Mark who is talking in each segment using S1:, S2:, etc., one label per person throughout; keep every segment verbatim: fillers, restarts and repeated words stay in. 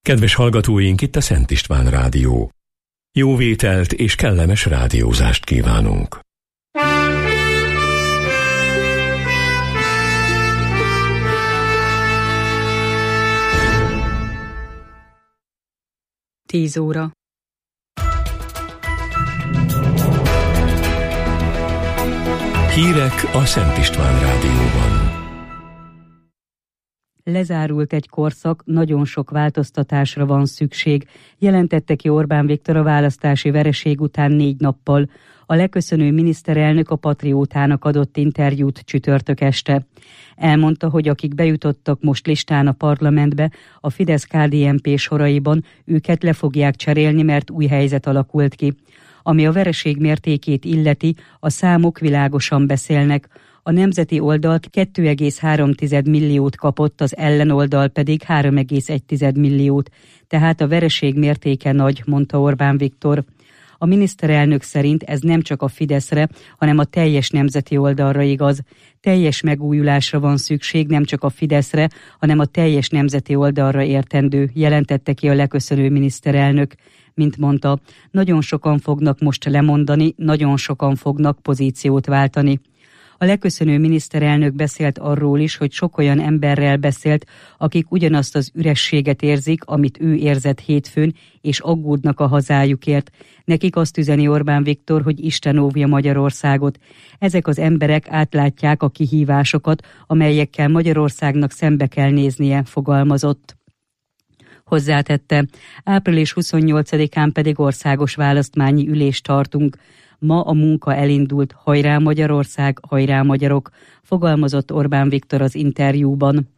S1: Kedves hallgatóink, itt a Szent István Rádió. Jó vételt és kellemes rádiózást kívánunk.
S2: Tíz óra.
S1: Hírek a Szent István Rádióban.
S2: Lezárult egy korszak, nagyon sok változtatásra van szükség, jelentette ki Orbán Viktor a választási vereség után négy nappal. A leköszönő miniszterelnök a Patriótának adott interjút csütörtök este. Elmondta, hogy akik bejutottak most listán a parlamentbe, a Fidesz-ká dé en pé soraiban, őket le fogják cserélni, mert új helyzet alakult ki. Ami a vereség mértékét illeti, a számok világosan beszélnek. A nemzeti oldal két egész három milliót kapott, az ellenoldal pedig három egész egy milliót, tehát a vereség mértéke nagy, mondta Orbán Viktor. A miniszterelnök szerint ez nem csak a Fideszre, hanem a teljes nemzeti oldalra igaz. Teljes megújulásra van szükség, nem csak a Fideszre, hanem a teljes nemzeti oldalra értendő, jelentette ki a leköszönő miniszterelnök. Mint mondta, nagyon sokan fognak most lemondani, nagyon sokan fognak pozíciót váltani. A leköszönő miniszterelnök beszélt arról is, hogy sok olyan emberrel beszélt, akik ugyanazt az ürességet érzik, amit ő érzett hétfőn, és aggódnak a hazájukért. Nekik azt üzeni Orbán Viktor, hogy Isten óvja Magyarországot. Ezek az emberek átlátják a kihívásokat, amelyekkel Magyarországnak szembe kell néznie, fogalmazott. Hozzátette, április huszonnyolcadikán pedig országos választmányi ülést tartunk. Ma a munka elindult, hajrá Magyarország, hajrá magyarok, fogalmazott Orbán Viktor az interjúban.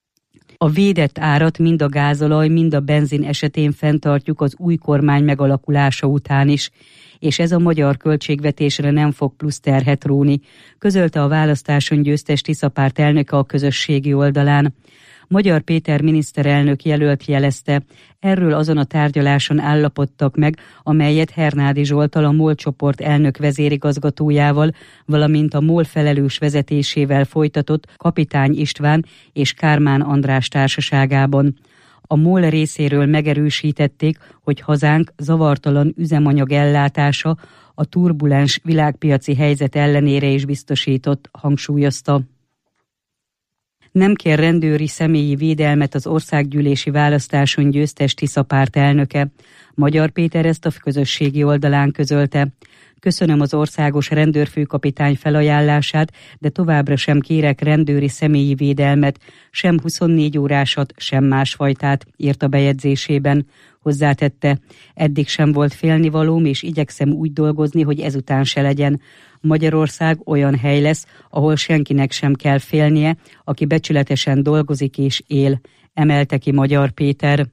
S2: A védett árat mind a gázolaj, mind a benzin esetén fenntartjuk az új kormány megalakulása után is, és ez a magyar költségvetésre nem fog plusz terhet róni, közölte a választáson győztes Tiszapárt elnöke a közösségi oldalán. Magyar Péter miniszterelnök jelölt jelezte, erről azon a tárgyaláson állapodtak meg, amelyet Hernádi Zsolttal, a MOL csoport elnök vezérigazgatójával, valamint a MOL felelős vezetésével folytatott Kapitány István és Kármán András társaságában. A MOL részéről megerősítették, hogy hazánk zavartalan üzemanyag ellátása a turbulens világpiaci helyzet ellenére is biztosított, hangsúlyozta. Nem kér rendőri személyi védelmet az országgyűlési választáson győztes Tiszapárt elnöke. Magyar Péter ezt a közösségi oldalán közölte. Köszönöm az országos rendőrfőkapitány felajánlását, de továbbra sem kérek rendőri személyi védelmet, sem huszonnégy órásat, sem másfajtát, írt a bejegyzésében. Hozzátette, eddig sem volt félnivalóm, és igyekszem úgy dolgozni, hogy ezután se legyen. Magyarország olyan hely lesz, ahol senkinek sem kell félnie, aki becsületesen dolgozik és él, emelte ki Magyar Péter.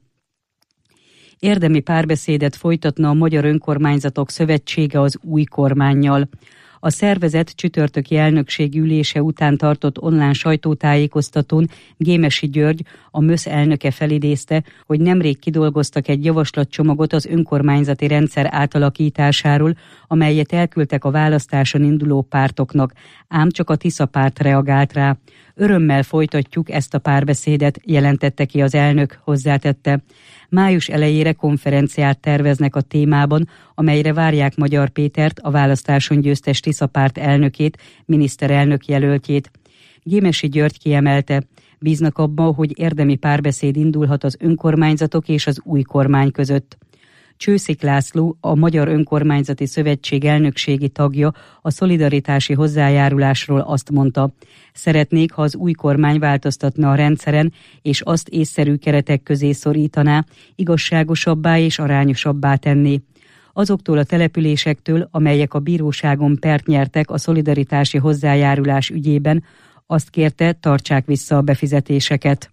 S2: Érdemi párbeszédet folytatna a Magyar Önkormányzatok Szövetsége az új kormánnyal. A szervezet csütörtöki elnökségi ülése után tartott online sajtótájékoztatón Gémesi György, a MÖSZ elnöke felidézte, hogy nemrég kidolgoztak egy javaslatcsomagot az önkormányzati rendszer átalakításáról, amelyet elküldtek a választáson induló pártoknak, ám csak a Tiszapárt reagált rá. Örömmel folytatjuk ezt a párbeszédet, jelentette ki az elnök, hozzátette. Május elejére konferenciát terveznek a témában, amelyre várják Magyar Pétert, a választáson győztes Tiszapárt elnökét, miniszterelnök jelöltjét. Gémesi György kiemelte, bíznak abban, hogy érdemi párbeszéd indulhat az önkormányzatok és az új kormány között. Csőszik László, a Magyar Önkormányzati Szövetség elnökségi tagja, a szolidaritási hozzájárulásról azt mondta, szeretnék, ha az új kormány változtatna a rendszeren, és azt észszerű keretek közé szorítaná, igazságosabbá és arányosabbá tenné. Azoktól a településektől, amelyek a bíróságon pert nyertek a szolidaritási hozzájárulás ügyében, azt kérte, tartsák vissza a befizetéseket.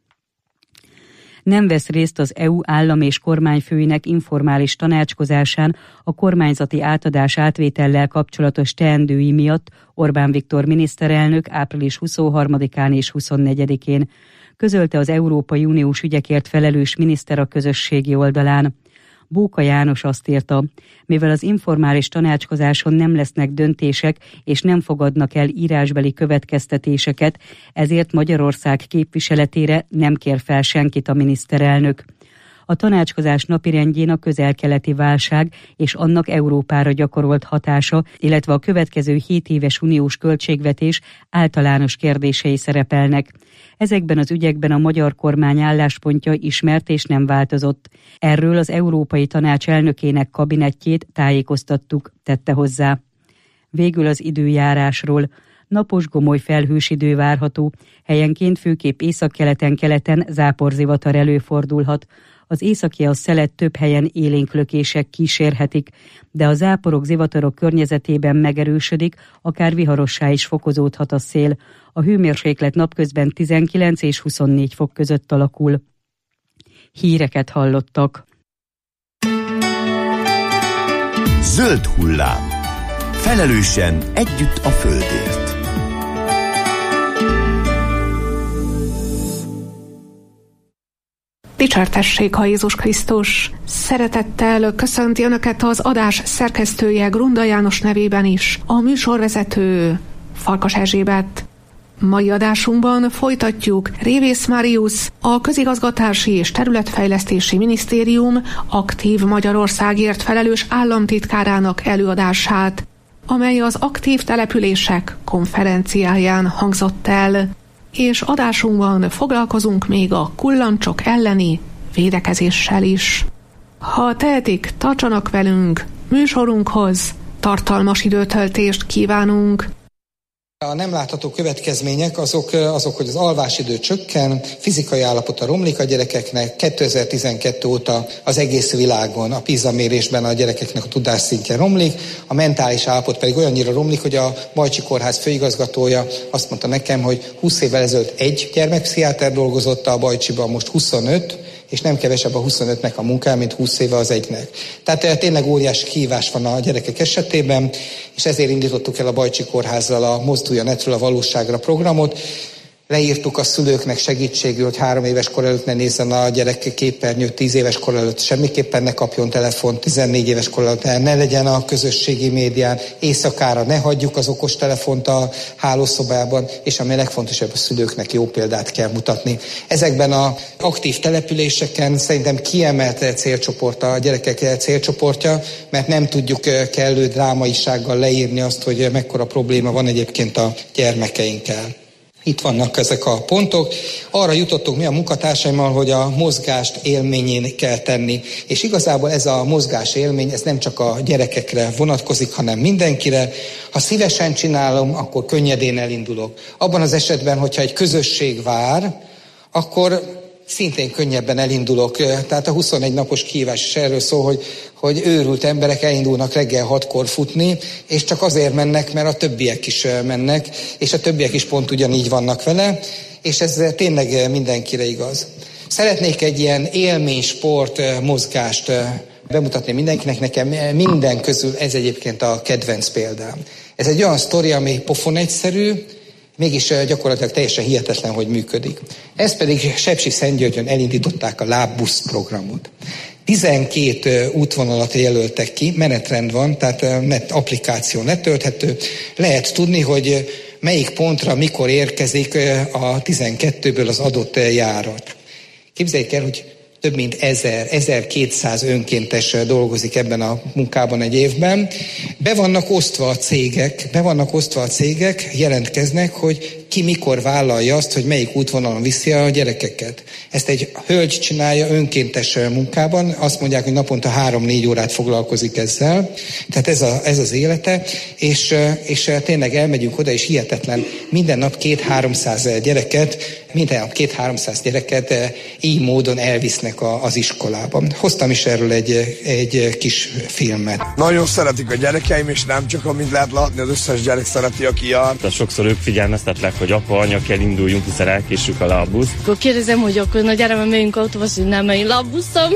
S2: Nem vesz részt az é u állam és kormányfőinek informális tanácskozásán a kormányzati átadás átvétellel kapcsolatos teendői miatt Orbán Viktor miniszterelnök április huszonharmadikán és huszonnegyedikén. Közölte az Európai Uniós ügyekért felelős miniszter a közösségi oldalán. Bóka János azt írta, mivel az informális tanácskozáson nem lesznek döntések és nem fogadnak el írásbeli következtetéseket, ezért Magyarország képviseletére nem kér fel senkit a miniszterelnök. A tanácskozás napirendjén a közel-keleti válság és annak Európára gyakorolt hatása, illetve a következő hét éves uniós költségvetés általános kérdései szerepelnek. Ezekben az ügyekben a magyar kormány álláspontja ismert és nem változott. Erről az Európai Tanács elnökének kabinettjét tájékoztattuk, tette hozzá. Végül az időjárásról. Napos, gomoly felhős idő várható, helyenként főképp északkeleten-keleten záporzivatar előfordulhat. Az északi-az szelet több helyen élénk lökések kísérhetik, de a záporok, zivatarok környezetében megerősödik, akár viharossá is fokozódhat a szél. A hőmérséklet napközben tizenkilenc és huszonnégy fok között alakul. Híreket hallottak.
S3: Zöld hullám. Felelősen együtt a földért.
S4: Dicsértessék ha Jézus Krisztus! Szeretettel köszönti Önöket az adás szerkesztője Grunda János nevében is, a műsorvezető Farkas Erzsébet. Mai adásunkban folytatjuk Révész Marius, a Közigazgatási és Területfejlesztési Minisztérium aktív Magyarországért felelős államtitkárának előadását, amely az aktív települések konferenciáján hangzott el, és adásunkban foglalkozunk még a kullancsok elleni védekezéssel is. Ha tehetik, tartsanak velünk, műsorunkhoz tartalmas időtöltést kívánunk.
S5: A nem látható következmények azok, azok, hogy az alvásidő csökken, fizikai állapota romlik a gyerekeknek, kétezer-tizenkettő óta az egész világon a PISA mérésben a gyerekeknek a tudásszintje romlik, a mentális állapot pedig olyannyira romlik, hogy a Bajcsi Kórház főigazgatója azt mondta nekem, hogy húsz évvel ezelőtt egy gyermekpszichiáter dolgozott a Bajcsiban, most huszonöt, és nem kevesebb a huszonötnek a munkája, mint húsz éve az egynek. Tehát tényleg óriási kihívás van a gyerekek esetében, és ezért indítottuk el a Bajcsi Kórházzal a Mozdulj a netről a valóságra programot. Leírtuk a szülőknek segítségül, hogy három éves kor előtt ne nézzen a gyerek képernyőt, tíz éves kor előtt semmiképpen ne kapjon telefont, tizennégy éves kor előtt ne legyen a közösségi médián, éjszakára ne hagyjuk az okostelefont a hálószobában, és ami legfontosabb, a szülőknek jó példát kell mutatni. Ezekben az aktív településeken szerintem kiemelt célcsoport a gyerekek célcsoportja, mert nem tudjuk kellő drámaisággal leírni azt, hogy mekkora probléma van egyébként a gyermekeinkkel. Itt vannak ezek a pontok. Arra jutottunk mi a munkatársaimmal, hogy a mozgást élményén kell tenni. És igazából ez a mozgás élmény, ez nem csak a gyerekekre vonatkozik, hanem mindenkire. Ha szívesen csinálom, akkor könnyedén elindulok. Abban az esetben, hogyha egy közösség vár, akkor szintén könnyebben elindulok. Tehát a huszonegy napos kihívás is erről szól, hogy, hogy őrült emberek elindulnak reggel hatkor futni, és csak azért mennek, mert a többiek is mennek, és a többiek is pont ugyanígy vannak vele, és ez tényleg mindenkire igaz. Szeretnék egy ilyen élménysport mozgást bemutatni mindenkinek, nekem minden közül ez egyébként a kedvenc példám. Ez egy olyan sztori, ami pofon egyszerű, mégis gyakorlatilag teljesen hihetetlen, hogy működik. Ez pedig Sepsiszentgyörgyön elindították a lábbusz programot. tizenkét útvonalat jelöltek ki, menetrend van, tehát net, applikáció letölthető. Lehet tudni, hogy melyik pontra mikor érkezik a tizenkettőből az adott járat. Képzeljék el, hogy több mint ezer, ezerkétszáz önkéntes dolgozik ebben a munkában egy évben. Be vannak osztva a cégek, be vannak osztva a cégek, jelentkeznek, hogy ki mikor vállalja azt, hogy melyik útvonalon viszi a gyerekeket. Ezt egy hölgy csinálja önkéntes munkában, azt mondják, hogy naponta három-négy órát foglalkozik ezzel. Tehát ez, a, ez az élete, és, és tényleg elmegyünk oda, és hihetetlen, minden nap két-háromszáz gyereket, minden nap két-háromszáz gyereket így módon elvisznek a, az iskolában. Hoztam is erről egy, egy kis filmet.
S6: Nagyon szeretik a gyerekeim, és nem csak, amint lehet látni, az összes gyerek szereti, aki jár.
S7: Tehát sokszor ők figyelmeztetlek, hogy apa, anya, kell induljunk, hiszen elkésünk a lábbusz.
S8: Akkor kérdezem, hogy akkor na gyere, mert megyünk autóba, azt mondja, nem, megyünk lábbuszom.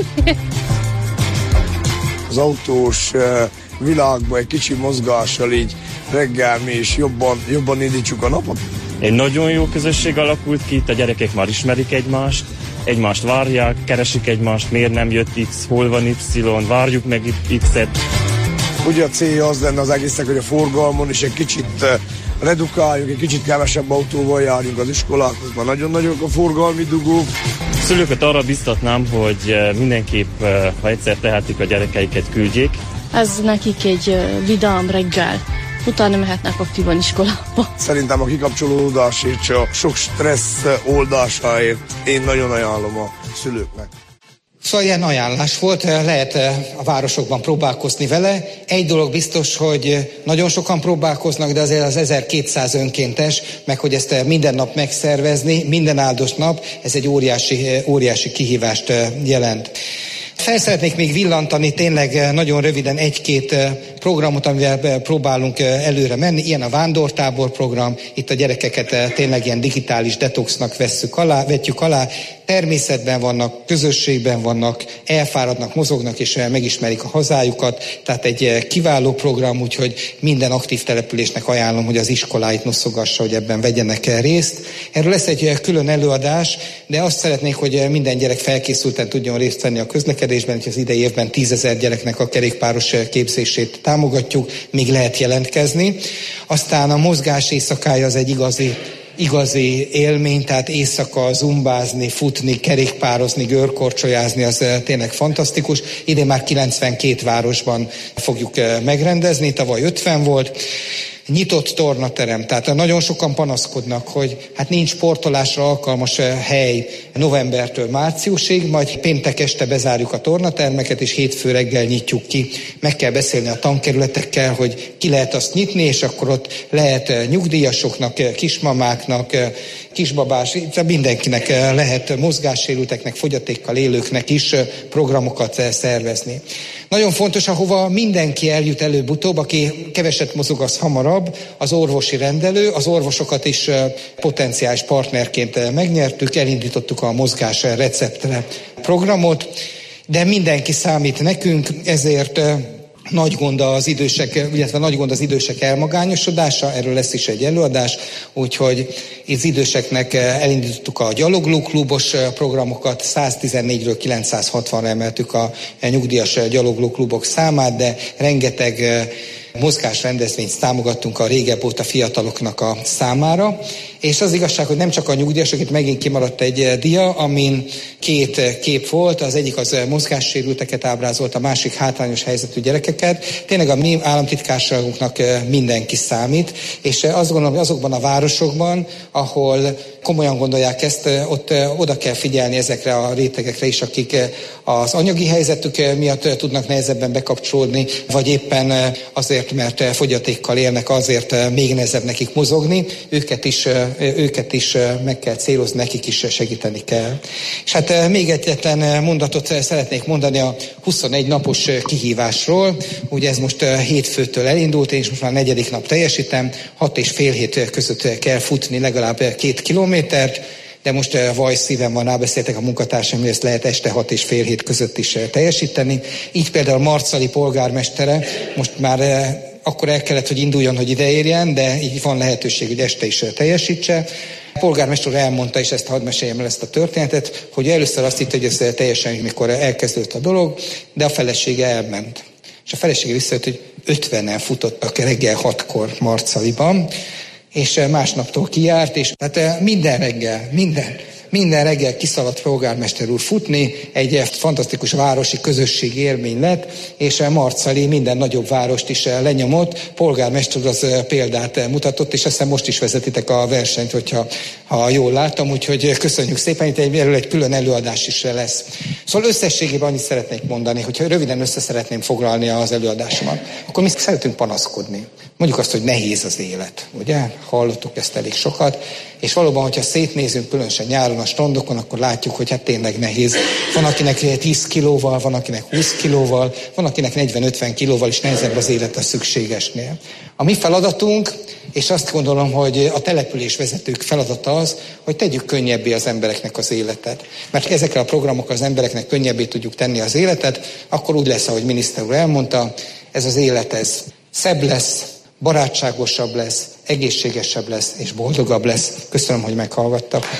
S6: Az autós világban egy kicsi mozgással így reggel mi is jobban, jobban indítsuk a napot.
S7: Egy nagyon jó közösség alakult ki, itt a gyerekek már ismerik egymást, egymást várják, keresik egymást, miért nem jött X, hol van Y, várjuk meg X-et.
S6: Ugye a célja az lenne az egésznek, hogy a forgalmon is egy kicsit redukáljuk, egy kicsit kevesebb autóval járjunk az iskolákhoz, már nagyon nagyok a forgalmi dugók.
S7: Szülőket arra biztatnám, hogy mindenképp, ha egyszer tehetik, a gyerekeiket küldjék.
S8: Ez nekik egy vidám reggel. Utána mehetnek aktívan iskolába.
S6: Szerintem a kikapcsolódás és a sok stressz oldásáért én nagyon ajánlom a szülőknek.
S5: Szóval ilyen ajánlás volt, lehet a városokban próbálkozni vele. Egy dolog biztos, hogy nagyon sokan próbálkoznak, de azért az ezerkétszáz önkéntes, meg hogy ezt minden nap megszervezni, minden áldott nap, ez egy óriási, óriási kihívást jelent. Fel szeretnék még villantani tényleg nagyon röviden egy-két programot, amivel próbálunk előre menni. Ilyen a vándortábor program, itt a gyerekeket tényleg ilyen digitális detoxnak vesszük alá, vetjük alá. Természetben vannak, közösségben vannak, elfáradnak, mozognak és megismerik a hazájukat. Tehát egy kiváló program, úgyhogy minden aktív településnek ajánlom, hogy az iskoláit noszogassa, hogy ebben vegyenek részt. Erről lesz egy külön előadás, de azt szeretnék, hogy minden gyerek felkészülten tudjon részt venni a közlekedésben, hogy az idei évben tízezer gyereknek a kerékpáros képzését támogatjuk, még lehet jelentkezni. Aztán a mozgás éjszakája az egy igazi igazi élmény, tehát éjszaka zumbázni, futni, kerékpározni, görkorcsolyázni, az tényleg fantasztikus. Idén már kilencvenkét városban fogjuk megrendezni, tavaly ötven volt. Nyitott tornaterem, tehát nagyon sokan panaszkodnak, hogy hát nincs sportolásra alkalmas hely novembertől márciusig, majd péntek este bezárjuk a tornatermeket, és hétfő reggel nyitjuk ki. Meg kell beszélni a tankerületekkel, hogy ki lehet azt nyitni, és akkor ott lehet nyugdíjasoknak, kismamáknak, kisbabás, mindenkinek lehet, mozgássérülteknek, fogyatékkal élőknek is programokat szervezni. Nagyon fontos, ahova mindenki eljut előbb-utóbb, aki keveset mozog, az hamarabb, az orvosi rendelő, az orvosokat is potenciális partnerként megnyertük, elindítottuk a mozgás receptre programot, de mindenki számít nekünk, ezért nagy gond az idősek, illetve nagy gond az idősek elmagányosodása, erről lesz is egy előadás, úgyhogy az időseknek elindítottuk a gyaloglóklubos programokat, száztizennégyről kilencszázhatvanra emeltük a nyugdíjas gyaloglóklubok számát, de rengeteg mozgásrendezvényt támogattunk a régebb óta fiataloknak a számára, és az igazság, hogy nem csak a nyugdíjasok, itt megint kimaradt egy dia, amin két kép volt, az egyik az mozgássérülteket ábrázolt, a másik hátrányos helyzetű gyerekeket. Tényleg a mi államtitkárságunknak mindenki számít, és azt gondolom, hogy azokban a városokban, ahol komolyan gondolják ezt, ott oda kell figyelni ezekre a rétegekre is, akik az anyagi helyzetük miatt tudnak nehezebben bekapcsolódni, vagy éppen azért, mert fogyatékkal élnek, azért még nehezebb nekik mozogni, őket is, őket is meg kell célozni, nekik is segíteni kell. És hát még egyetlen mondatot szeretnék mondani a huszonegy napos kihívásról. Ugye ez most hétfőtől elindult, és most már negyedik nap teljesítem, hat és fél hét között kell futni legalább két kilométert, de most vaj szívem van, rábeszéltek a munkatársaim, hogy ezt lehet este hat és fél hét között is teljesíteni. Így például Marcali polgármestere most már akkor el kellett, hogy induljon, hogy ide érjen, de így van lehetőség, hogy este is teljesítse. A polgármester elmondta, és ezt hadd meséljem el ezt a történetet, hogy először azt hitt, hogy ez teljesen, mikor elkezdődött a dolog, de a felesége elment. És a felesége visszajött, hogy ötvenen futottak reggel hatkor Marcaliban, és másnaptól kijárt, és tehát minden reggel, minden, minden reggel kiszaladt polgármester úr futni, egy fantasztikus városi közösség élmény lett, és Marcali minden nagyobb várost is lenyomott, polgármester úr az példát mutatott, és aztán most is vezetitek a versenyt, hogyha ha jól láttam, úgyhogy köszönjük szépen, itt egy, erről egy külön előadás is lesz. Szóval összességében annyit szeretnék mondani, hogyha röviden össze szeretném foglalni az előadásomat, akkor mi szeretünk panaszkodni. Mondjuk azt, hogy nehéz az élet, ugye? Hallottuk ezt elég sokat, és valóban, hogyha szétnézünk, különösen nyáron a strandokon, akkor látjuk, hogy hát tényleg nehéz. Van akinek tíz kilóval, van akinek húsz kilóval, van akinek negyven-ötven kilóval is nehezebb az élet a szükségesnél. A mi feladatunk, és azt gondolom, hogy a településvezetők feladata az, hogy tegyük könnyebbé az embereknek az életet. Mert ezekkel a programokkal az embereknek könnyebbé tudjuk tenni az életet, akkor úgy lesz, ahogy miniszter úr elmondta, ez az élet, ez szebb lesz, barátságosabb lesz, egészségesebb lesz és boldogabb lesz. Köszönöm, hogy meghallgattak.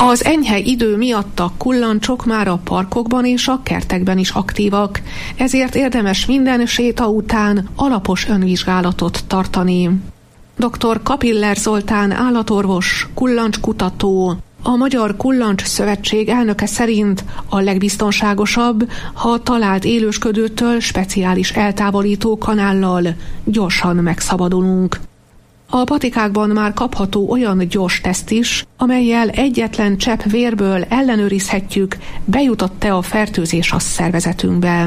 S4: Az enyhe idő miatt a kullancsok már a parkokban és a kertekben is aktívak, ezért érdemes minden séta után alapos önvizsgálatot tartani. doktor Kapiller Zoltán állatorvos, kullancskutató, a Magyar Kullancs Szövetség elnöke szerint a legbiztonságosabb, ha a talált élősködőtől speciális eltávolító kanállal gyorsan megszabadulunk. A patikákban már kapható olyan gyors teszt is, amellyel egyetlen csepp vérből ellenőrizhetjük, bejutott-e a fertőzés a szervezetünkbe.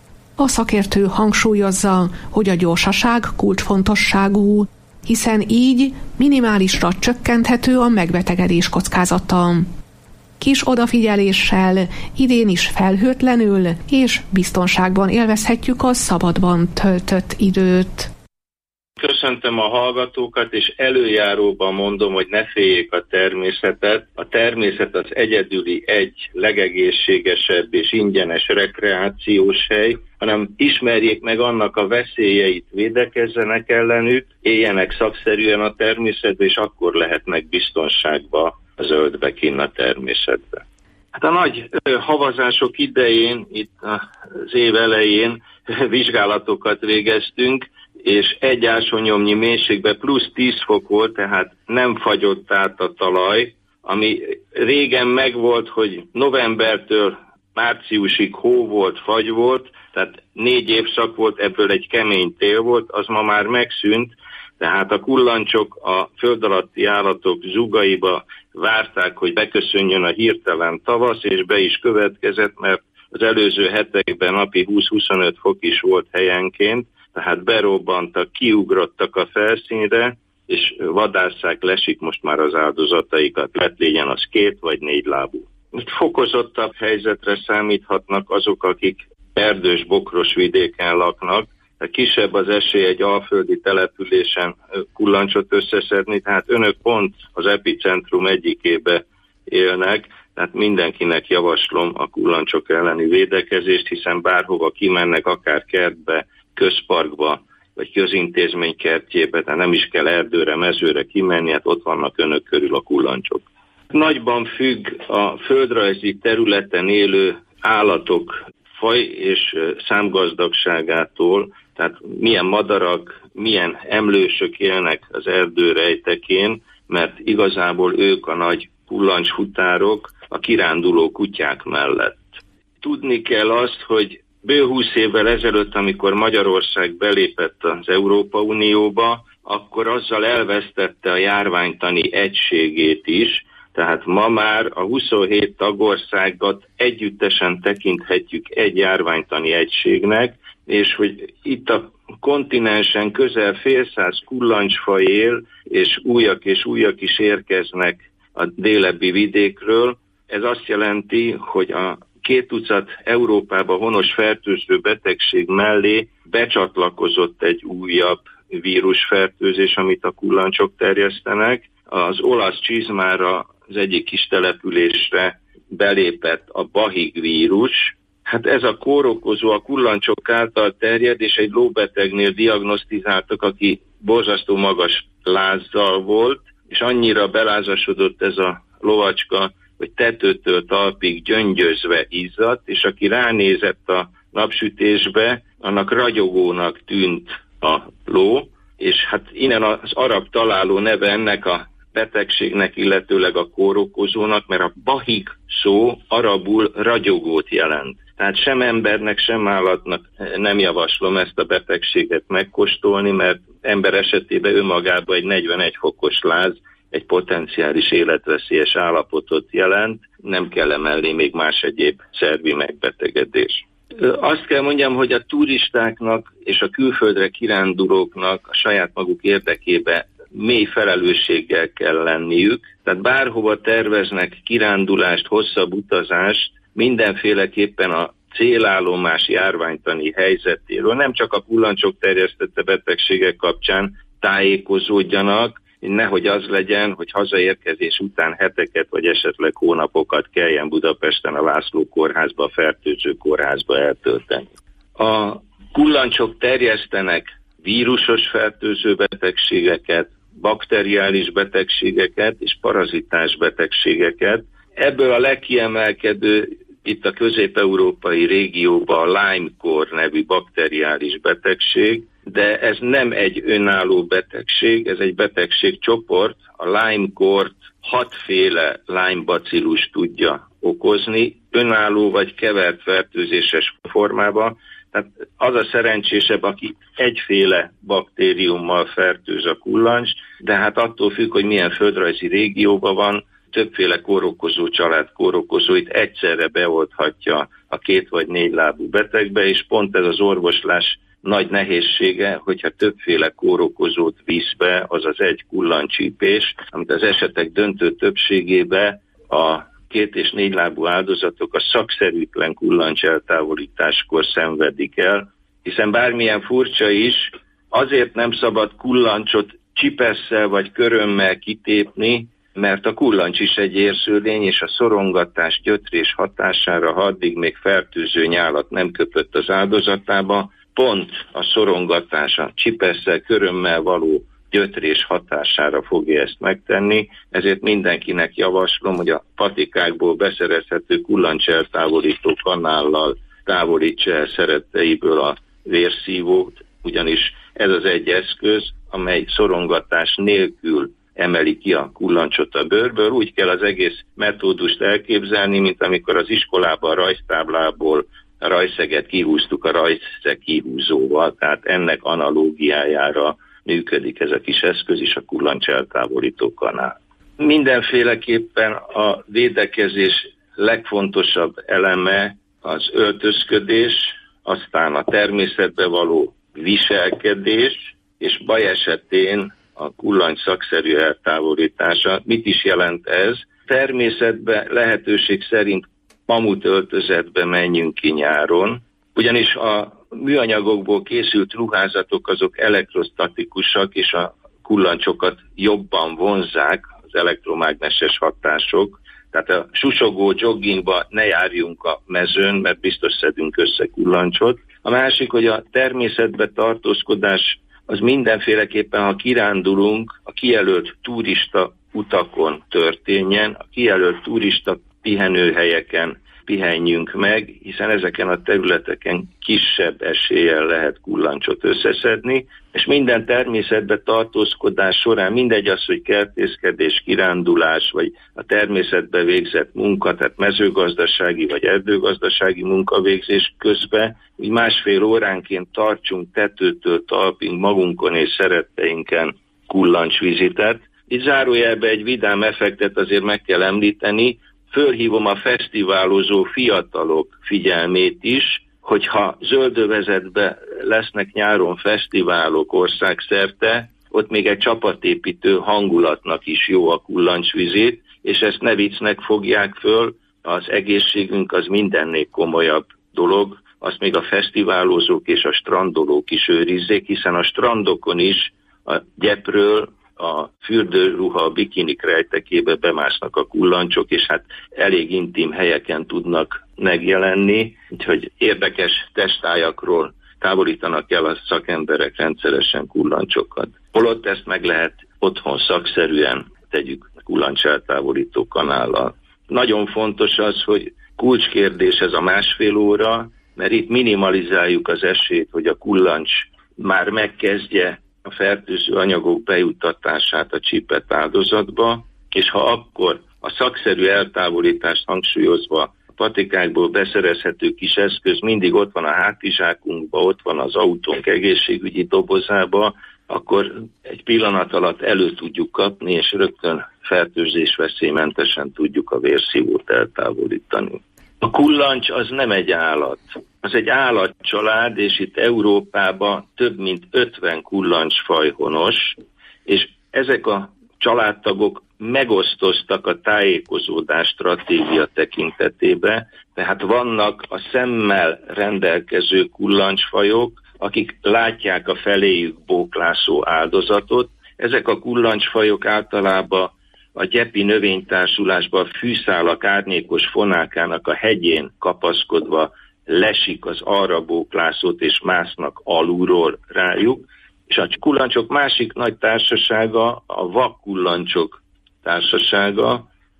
S4: A szakértő hangsúlyozza, hogy a gyorsaság kulcsfontosságú, hiszen így minimálisra csökkenthető a megbetegedés kockázata. Kis odafigyeléssel idén is felhőtlenül és biztonságban élvezhetjük a szabadban töltött időt.
S9: Köszöntöm a hallgatókat, és előjáróban mondom, hogy ne féljék a természetet. A természet az egyedüli egy legegészségesebb és ingyenes rekreációs hely, hanem ismerjék meg annak a veszélyeit, védekezzenek ellenük, éljenek szakszerűen a természetbe, és akkor lehetnek biztonságba a zöldbe kinn a természetbe. Hát a nagy ö, havazások idején, itt az év elején vizsgálatokat végeztünk, és egy ásonyomnyi mélységben plusz tíz fok volt, tehát nem fagyott át a talaj, ami régen megvolt, hogy novembertől márciusig hó volt, fagy volt, tehát négy évszak volt, ebből egy kemény tél volt, az ma már megszűnt, tehát a kullancsok a föld alatti állatok zugaiba várták, hogy beköszönjön a hirtelen tavasz, és be is következett, mert az előző hetekben napi húsz-huszonöt fok is volt helyenként, tehát berobbantak, kiugrottak a felszínre, és vadásszák, lesik most már az áldozataikat, lett legyen az két vagy négy lábú. Itt fokozottabb helyzetre számíthatnak azok, akik erdős, bokros vidéken laknak, tehát kisebb az esély egy alföldi településen kullancsot összeszedni, tehát önök pont az epicentrum egyikébe élnek, tehát mindenkinek javaslom a kullancsok elleni védekezést, hiszen bárhova kimennek, akár kertbe, közparkba, vagy közintézmény kertjébe, tehát nem is kell erdőre, mezőre kimenni, hát ott vannak önök körül a kullancsok. Nagyban függ a földrajzi területen élő állatok faj és számgazdagságától, tehát milyen madarak, milyen emlősök élnek az erdő rejtekén, mert igazából ők a nagy kullancsfutárok a kiránduló kutyák mellett. Tudni kell azt, hogy bő húsz évvel ezelőtt, amikor Magyarország belépett az Európa Unióba, akkor azzal elvesztette a járványtani egységét is, tehát ma már a huszonhét tagországot együttesen tekinthetjük egy járványtani egységnek, és hogy itt a kontinensen közel félszáz kullancsfaj él, és újak és újak is érkeznek a délebbi vidékről. Ez azt jelenti, hogy a két tucat Európába honos fertőző betegség mellé becsatlakozott egy újabb vírusfertőzés, amit a kullancsok terjesztenek. Az olasz csizmára, az egyik kis településre belépett a bahig vírus. Hát ez a kórokozó a kullancsok által terjed, és egy lóbetegnél diagnosztizáltak, aki borzasztó magas lázzal volt, és annyira belázasodott ez a lovacska, hogy tetőtől talpig gyöngyözve izzadt, és aki ránézett a napsütésbe, annak ragyogónak tűnt a ló, és hát innen az arab találó neve ennek a betegségnek, illetőleg a kórokozónak, mert a bahig szó arabul ragyogót jelent. Tehát sem embernek, sem állatnak nem javaslom ezt a betegséget megkóstolni, mert ember esetében önmagában egy negyvenegy fokos láz egy potenciális életveszélyes állapotot jelent, nem kell emellé még más egyéb szervi megbetegedés. Azt kell mondjam, hogy a turistáknak és a külföldre kirándulóknak a saját maguk érdekében mély felelősséggel kell lenniük, tehát bárhova terveznek kirándulást, hosszabb utazást, mindenféleképpen a célállomás járványtani helyzetéről, nem csak a kullancsok terjesztette betegségek kapcsán tájékozódjanak, nehogy az legyen, hogy hazaérkezés után heteket vagy esetleg hónapokat kelljen Budapesten a László kórházba, a fertőző kórházba eltölteni. A kullancsok terjesztenek vírusos fertőző betegségeket, bakteriális betegségeket és parazitás betegségeket, Ebből a legkiemelkedő itt a közép-európai régióban a Lyme-kór nevű bakteriális betegség, de ez nem egy önálló betegség, ez egy betegségcsoport. A Lyme-kórt hatféle Lyme-bacillus tudja okozni, önálló vagy kevert fertőzéses formában. Tehát az a szerencsésebb, aki egyféle baktériummal fertőz a kullancs, de hát attól függ, hogy milyen földrajzi régióban van, többféle kórokozó család kórokozóit egyszerre beolthatja a két vagy négy lábú betegbe, és pont ez az orvoslás nagy nehézsége, hogyha többféle kórokozót visz be, azaz egy kullancsípés, amit az esetek döntő többségében a két és négy lábú áldozatok a szakszerűtlen kullancs eltávolításkor szenvedik el, hiszen bármilyen furcsa is, azért nem szabad kullancsot csipesszel vagy körömmel kitépni, mert a kullancs is egy érzőlény, és a szorongatás, gyötrés hatására, ha addig még fertőző nyálat nem köpött az áldozatába, pont a szorongatás, a csipesszel, körömmel való gyötrés hatására fogja ezt megtenni, ezért mindenkinek javaslom, hogy a patikákból beszerezhető kullancs eltávolító kanállal távolítsa el szeretteiből a vérszívót, ugyanis ez az egy eszköz, amely szorongatás nélkül emeli ki a kullancsot a bőrből. Úgy kell az egész metódust elképzelni, mint amikor az iskolában a rajztáblából a rajszeget kihúztuk a rajszeg kihúzóval, tehát ennek analógiájára működik ez a kis eszköz is, a kullancs eltávolító kanál. Mindenféleképpen a védekezés legfontosabb eleme az öltözködés, aztán a természetbe való viselkedés, és baj esetén a kullancs szakszerű eltávolítása. Mit is jelent ez? Természetbe lehetőség szerint mamut öltözetbe menjünk ki nyáron, ugyanis a műanyagokból készült ruházatok azok elektrostatikusak, és a kullancsokat jobban vonzzák az elektromágneses hatások. Tehát a susogó joggingba ne járjunk a mezőn, mert biztos szedünk össze kullancsot. A másik, hogy a természetbe tartózkodás az mindenféleképpen, ha kirándulunk, a kijelölt turista utakon történjen, a kijelölt turista pihenőhelyeken pihenjünk meg, hiszen ezeken a területeken kisebb eséllyel lehet kullancsot összeszedni, és minden természetbe tartózkodás során, mindegy az, hogy kertészkedés, kirándulás, vagy a természetbe végzett munka, tehát mezőgazdasági vagy erdőgazdasági munkavégzés közben, úgy másfél óránként tartsunk tetőtől talpig magunkon és szeretteinken kullancsvizitet. Itt zárójelbe egy vidám effektet azért meg kell említeni, fölhívom a fesztiválozó fiatalok figyelmét is, hogyha zöldövezetben lesznek nyáron fesztiválok országszerte, ott még egy csapatépítő hangulatnak is jó a kullancsvizit, és ezt ne viccnek fogják föl, az egészségünk az mindennél komolyabb dolog, azt még a fesztiválozók és a strandolók is őrizzék, hiszen a strandokon is a gyepről, a fürdőruha, a bikinik rejtekébe bemásznak a kullancsok, és hát elég intim helyeken tudnak megjelenni, úgyhogy érdekes testályakról távolítanak el a szakemberek rendszeresen kullancsokat. Holott ezt meg lehet otthon szakszerűen, tegyük kullancs eltávolító kanállal. Nagyon fontos az, hogy kulcskérdés ez a másfél óra, mert itt minimalizáljuk az esélyt, hogy a kullancs már megkezdje a fertőző anyagok bejuttatását a csípett áldozatba, és ha akkor a szakszerű eltávolítást hangsúlyozva a patikákból beszerezhető kis eszköz mindig ott van a hátizsákunkban, ott van az autónk egészségügyi dobozába, akkor egy pillanat alatt elő tudjuk kapni, és rögtön fertőzésveszélymentesen tudjuk a vérszívót eltávolítani. A kullancs az nem egy állat, az egy állatcsalád, és itt Európában több mint ötven kullancsfaj honos, és ezek a családtagok megosztoztak a tájékozódás stratégia tekintetében, tehát vannak a szemmel rendelkező kullancsfajok, akik látják a feléjük bóklászó áldozatot. Ezek a kullancsfajok általában a gyepi növénytársulásban a fűszálak árnyékos fonákának a hegyén kapaszkodva lesik az arra bóklászót és másznak alulról rájuk, és a kullancsok másik nagy társasága a vakkullancsok társasága,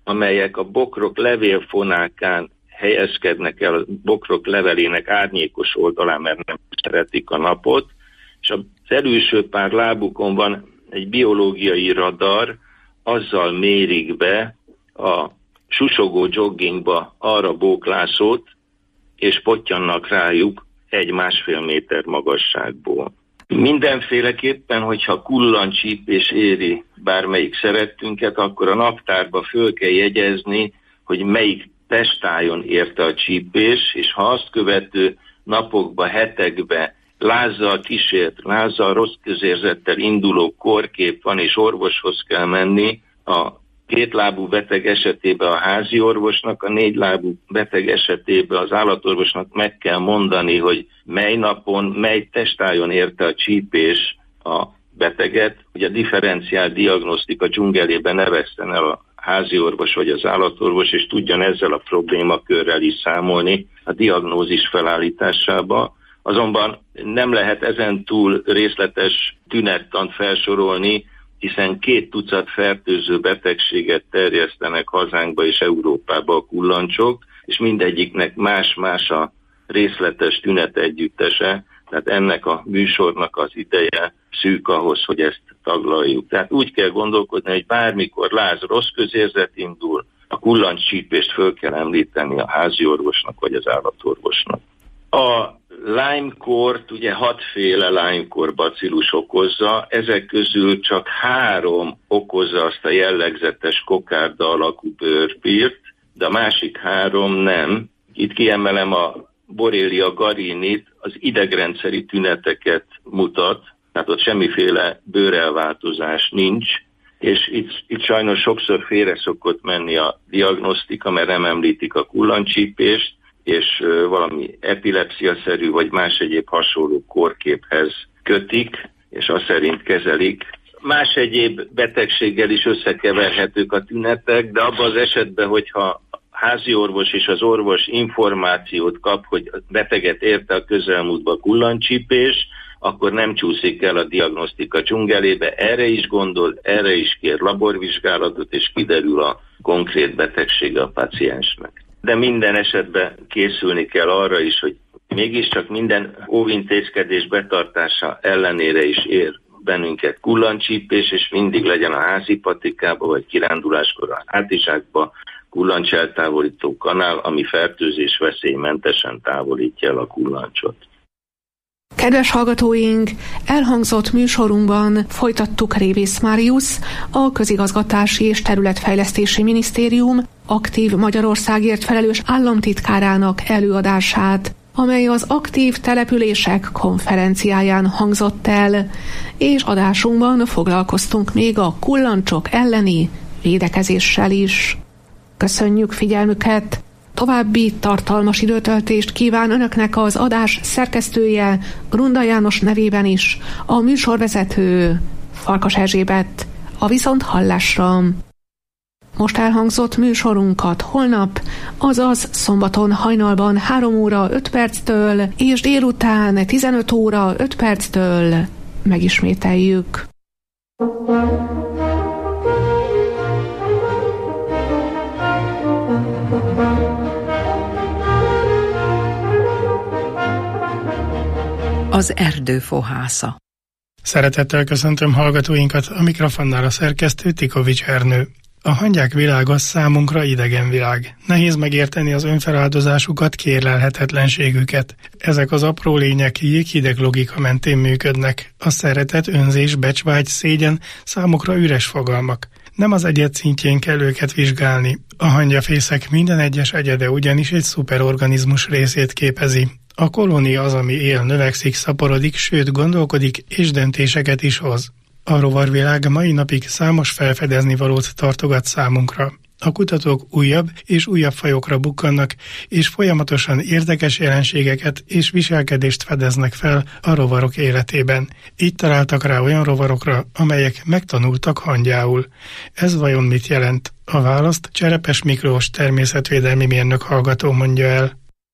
S9: amelyek a bokrok levélfonákán helyezkednek el, a bokrok levelének árnyékos oldalán, mert nem szeretik a napot, és az előső pár lábukon van egy biológiai radar, azzal mérik be a susogó joggingba arra bóklászót, és pottyannak rájuk egy-másfél méter magasságból. Mindenféleképpen, hogyha kullancsípés éri bármelyik szerettünket, akkor a naptárba föl kell jegyezni, hogy melyik testájon érte a csípés, és ha azt követő napokba, hetekbe lázzal kísért, lázzal rossz közérzettel induló kórkép van, és orvoshoz kell menni, a kétlábú beteg esetében a házi orvosnak, a négylábú beteg esetében az állatorvosnak meg kell mondani, hogy mely napon, mely testájon érte a csípés a beteget. Ugye a differenciált diagnosztika dzsungelében ne veszten el a házi orvos vagy az állatorvos, és tudjon ezzel a problémakörrel is számolni a diagnózis felállításába. Azonban nem lehet ezen túl részletes tünettant felsorolni, hiszen két tucat fertőző betegséget terjesztenek hazánkba és Európába a kullancsok, és mindegyiknek más-más a részletes tünet együttese, tehát ennek a műsornak az ideje szűk ahhoz, hogy ezt taglaljuk. Tehát úgy kell gondolkodni, hogy bármikor láz, rossz közérzet indul, a kullancscsípést föl kell említeni a házi orvosnak vagy az állatorvosnak. A Lyme-kort ugye hatféle Lyme-kor bacillus okozza, ezek közül csak három okozza azt a jellegzetes kokárda alakú bőrpírt, de a másik három nem. Itt kiemelem a Borrelia garinit, az idegrendszeri tüneteket mutat, tehát ott semmiféle bőrelváltozás nincs, és itt, itt sajnos sokszor félre szokott menni a diagnosztika, mert nem említik a kullancsípést, és valami epilepsziaszerű vagy más egyéb hasonló kórképhez kötik, és azt szerint kezelik. Más egyéb betegséggel is összekeverhetők a tünetek, de abban az esetben, hogyha a házi orvos és az orvos információt kap, hogy a beteget érte a közelmúltba kullancsípés, akkor nem csúszik el a diagnosztika dzsungelébe, erre is gondol, erre is kér laborvizsgálatot, és kiderül a konkrét betegsége a paciensnek. De minden esetben készülni kell arra is, hogy mégiscsak minden óvintézkedés betartása ellenére is ér bennünket kullancsípés, és mindig legyen a házi patikába, vagy kiránduláskor a hátizsákba kullancs eltávolító kanál, ami fertőzés veszélymentesen távolítja el a kullancsot.
S4: Kedves hallgatóink, elhangzott műsorunkban folytattuk Révész Máriusz, a Közigazgatási és Területfejlesztési Minisztérium aktív Magyarországért felelős államtitkárának előadását, amely az aktív települések konferenciáján hangzott el, és adásunkban foglalkoztunk még a kullancsok elleni védekezéssel is. Köszönjük figyelmüket! További tartalmas időtöltést kíván Önöknek az adás szerkesztője, Grunda János nevében is, a műsorvezető Farkas Erzsébet, a viszonthallásra. Most elhangzott műsorunkat holnap, azaz szombaton hajnalban három óra öt perctől és délután tizenöt óra öt perctől megismételjük.
S10: Az erdő fohásza.
S11: Szeretettel köszöntöm hallgatóinkat, a mikrofonnál a szerkesztő Tikovics Ernő. A hangyák világa számunkra idegen világ. Nehéz megérteni az önfeláldozásukat, kérlelhetetlenségüket. Ezek az apró lények jéghideg logika mentén működnek. A szeretet, önzés, becsvágy, szégyen számukra üres fogalmak. Nem az egyed szintjén kell őket vizsgálni. A hangyafészek minden egyes egyede ugyanis egy szuperorganizmus részét képezi. A kolónia az, ami él, növekszik, szaporodik, sőt gondolkodik és döntéseket is hoz. A rovarvilág mai napig számos felfedezni valót tartogat számunkra. A kutatók újabb és újabb fajokra bukkannak, és folyamatosan érdekes jelenségeket és viselkedést fedeznek fel a rovarok életében. Így találtak rá olyan rovarokra, amelyek megtanultak hangyául. Ez vajon mit jelent? A választ Cserepes Miklós természetvédelmi mérnök hallgató mondja el.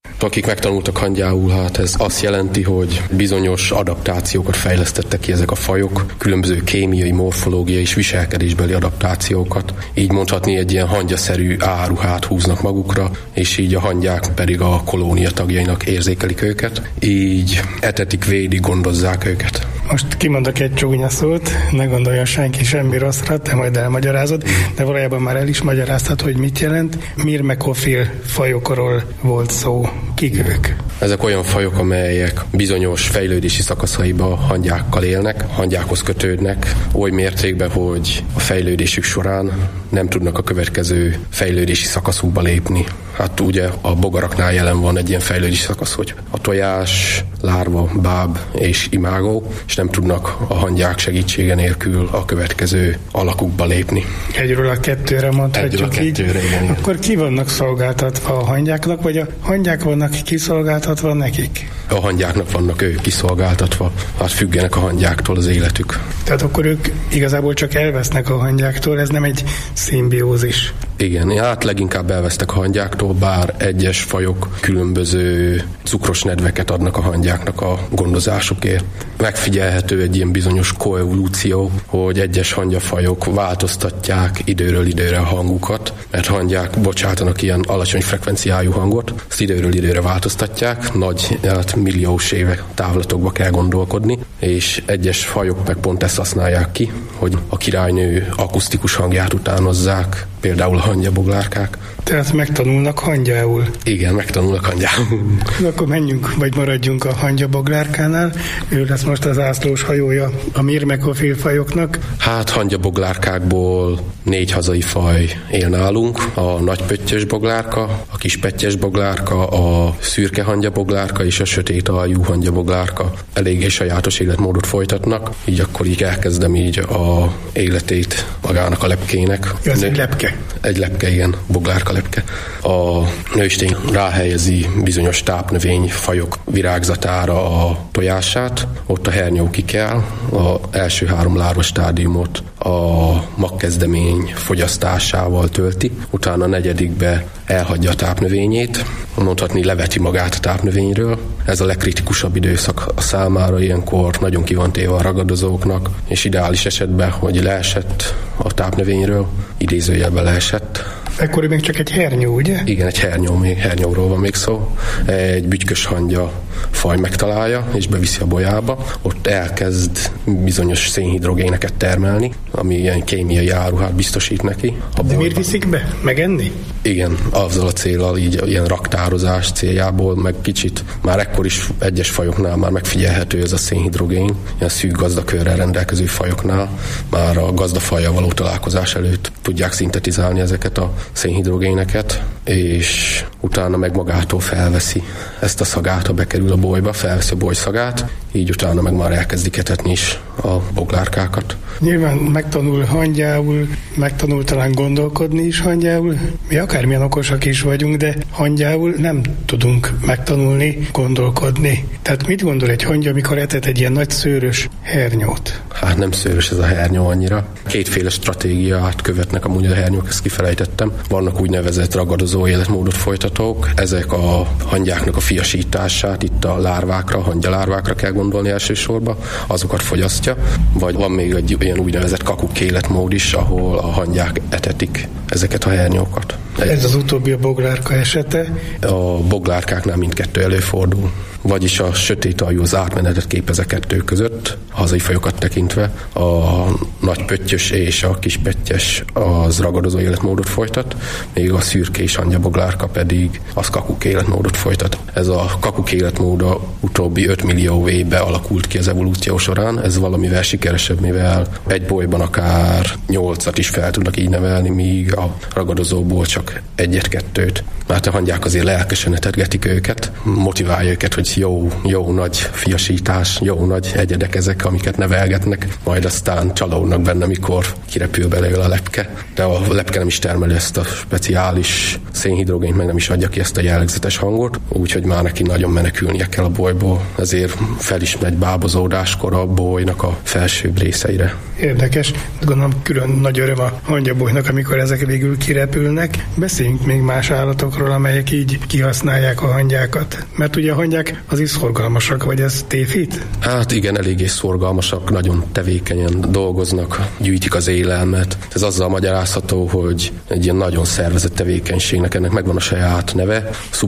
S12: Akik megtanultak hangyául, hát ez azt jelenti, hogy bizonyos adaptációkat fejlesztettek ki ezek a fajok, különböző kémiai, morfológiai és viselkedésbeli adaptációkat. Így mondhatni egy ilyen hangyaszerű áruhát húznak magukra, és így a hangyák pedig a kolónia tagjainak érzékelik őket, így etetik, védik, gondozzák őket.
S11: Most kimondok egy csúnya szót, ne gondoljon senki semmi rosszra, te majd elmagyarázod, de valójában már el is magyaráztad, hogy mit jelent. Myrmekofil fajokról volt szó. Kik ők?
S12: Ezek olyan fajok, amelyek bizonyos fejlődési szakaszaiba hangyákkal élnek, hangyákhoz kötődnek, oly mértékben, hogy a fejlődésük során nem tudnak a következő fejlődési szakaszukba lépni. Hát ugye a bogaraknál jelen van egy ilyen fejlődési szakasz, hogy a tojás, lárva, báb és imágó, és nem tudnak a hangyák segítsége nélkül a következő alakukba lépni.
S11: Egyről a kettőre mondhatjuk
S12: Egyről a kettőre,
S11: így.
S12: igen, igen.
S11: Akkor ki vannak szolgáltatva a hangyáknak, vagy a hangyák vannak kiszolgáltatva nekik?
S12: A hangyáknak vannak ők kiszolgáltatva, hát függenek a hangyáktól az életük.
S11: Tehát akkor ők igazából csak elvesznek a hangyáktól, ez nem egy szimbiózis.
S12: Igen, hát leginkább elvesztek a hangyáktól, bár egyes fajok különböző cukros nedveket adnak a hangyáknak a gondozásukért. Megfigyelhető egy ilyen bizonyos koevolúció, hogy egyes hangyafajok változtatják időről időre a hangukat, mert hangyák bocsátanak ilyen alacsony frekvenciájú hangot, ezt időről időre változtatják, nagy, hát milliós évek távlatokba kell gondolkodni, és egyes fajok meg pont ezt használják ki, hogy a királynő akusztikus hangját utánozzák, például a hangyaboglárkák.
S11: Tehát megtanulnak hangyául.
S12: Igen, megtanulnak hangyául.
S11: Akkor menjünk, vagy maradjunk a hangyaboglárkánál. Ő lesz most az zászlós hajója a myrmekofil fajoknak.
S12: Hát hangyaboglárkákból négy hazai faj él nálunk. A nagypöttyös boglárka, a kispettyes boglárka, a szürke hangyaboglárka és a sötét aljú hangyaboglárka. Eléggé sajátos életmódot folytatnak, így akkor így elkezdem így a életét magának a lepkének.
S11: Ja, ez egy lepke.
S12: Egy lepke, igen, boglárka lepke. A nőstény ráhelyezi bizonyos tápnövény fajok virágzatára a tojását, ott a hernyó kikel, az első három lárva stádiumot a magkezdemény fogyasztásával tölti, utána a negyedikbe elhagyja a tápnövényét, mondhatni leveti magát a tápnövényről. Ez a legkritikusabb időszak a számára, ilyenkor nagyon ki van téve a ragadozóknak, és ideális esetben, hogy leesett a tápnövényről, idézőjelben leesett.
S11: Ekkor még csak egy hernyó, ugye?
S12: Igen, egy hernyó, még hernyóról van még szó. Egy bütykös hangya faj megtalálja, és beviszi a bolyába. Ott elkezd bizonyos szénhidrogéneket termelni, ami ilyen kémiai áruhát biztosít neki.
S11: De miért viszik be? Megenni?
S12: Igen, azzal a céllal, így ilyen raktározás céljából, meg kicsit már ekkor is egyes fajoknál már megfigyelhető ez a szénhidrogén, ilyen szűk gazdakörrel rendelkező fajoknál, már a gazdafajjal való találkozás előtt tudják szintetizálni ezeket a szénhidrogéneket, és utána meg magától felveszi ezt a szagát, ha bekerül a bolyba, felveszi a boly szagát, így utána meg már elkezdik etetni is a boglárkákat.
S11: Nyilván megtanul hangyául, megtanul talán gondolkodni is hangyául. Mi akármilyen okosak is vagyunk, de hangyául nem tudunk megtanulni, gondolkodni. Tehát mit gondol egy hangya, amikor etet egy ilyen nagy szőrös hernyót?
S12: Hát nem szőrös ez a hernyó annyira. Kétféle stratégiát követnek amúgy a hernyók, ezt kifejtettem. Vannak úgynevezett ragadozó életmódot folytatók. Ezek a hangyáknak a fiasítását, itt a lárvákra, a hangyalárvákra kell gondolni elsősorban, azokat fogyasztja. Vagy van még egy ilyen úgynevezett kakuk életmód is, ahol a hangyák etetik ezeket a hernyókat.
S11: Ez az utóbbi a boglárka esete?
S12: A boglárkáknál mindkettő előfordul. Vagyis a sötét aljú az átmenetet képez a kettő között, a hazai fajokat tekintve. A nagypöttyös és a kispettyes az ragadozó életmódot folytat, még a szürkés hangyaboglárka pedig az kakuk életmódot folytat. Ez a kakuk életmód a utóbbi öt millió évben alakult ki az evolúció során. Ez valamivel sikeresebb, mivel egy bolyban akár nyolcat is fel tudnak így nevelni, míg a ragadozóból csak egyet-kettőt. Mert a hangyák azért lelkesen etetgetik őket, motiválja őket, hogy egész jó, jó nagy fiasítás, jó nagy egyedek ezek, amiket nevelgetnek, majd aztán csalódnak benne, mikor kirepül belőle a lepke. De a lepke nem is termeli ezt a speciális szénhidrogént, meg nem is adja ki ezt a jellegzetes hangot, úgyhogy már neki nagyon menekülnie kell a bolyból. Ezért fel is megy bábozódáskor a bolynak a felsőbb részeire.
S11: Érdekes. Gondolom külön nagy öröm a hangyabolynak, amikor ezek végül kirepülnek. Beszéljünk még más állatokról, amelyek így kihasználják a hangyákat. Mert ugye a hangyák az is szorgalmasak, vagy ez tévhit?
S12: Hát igen, eléggé szorgalmasak, nagyon tevékenyen dolgoznak, gyűjtik az élelmet. Ez azzal magyarázható, hogy egy ilyen nagyon szervezett tevékenységnek ennek megvan a saját neve.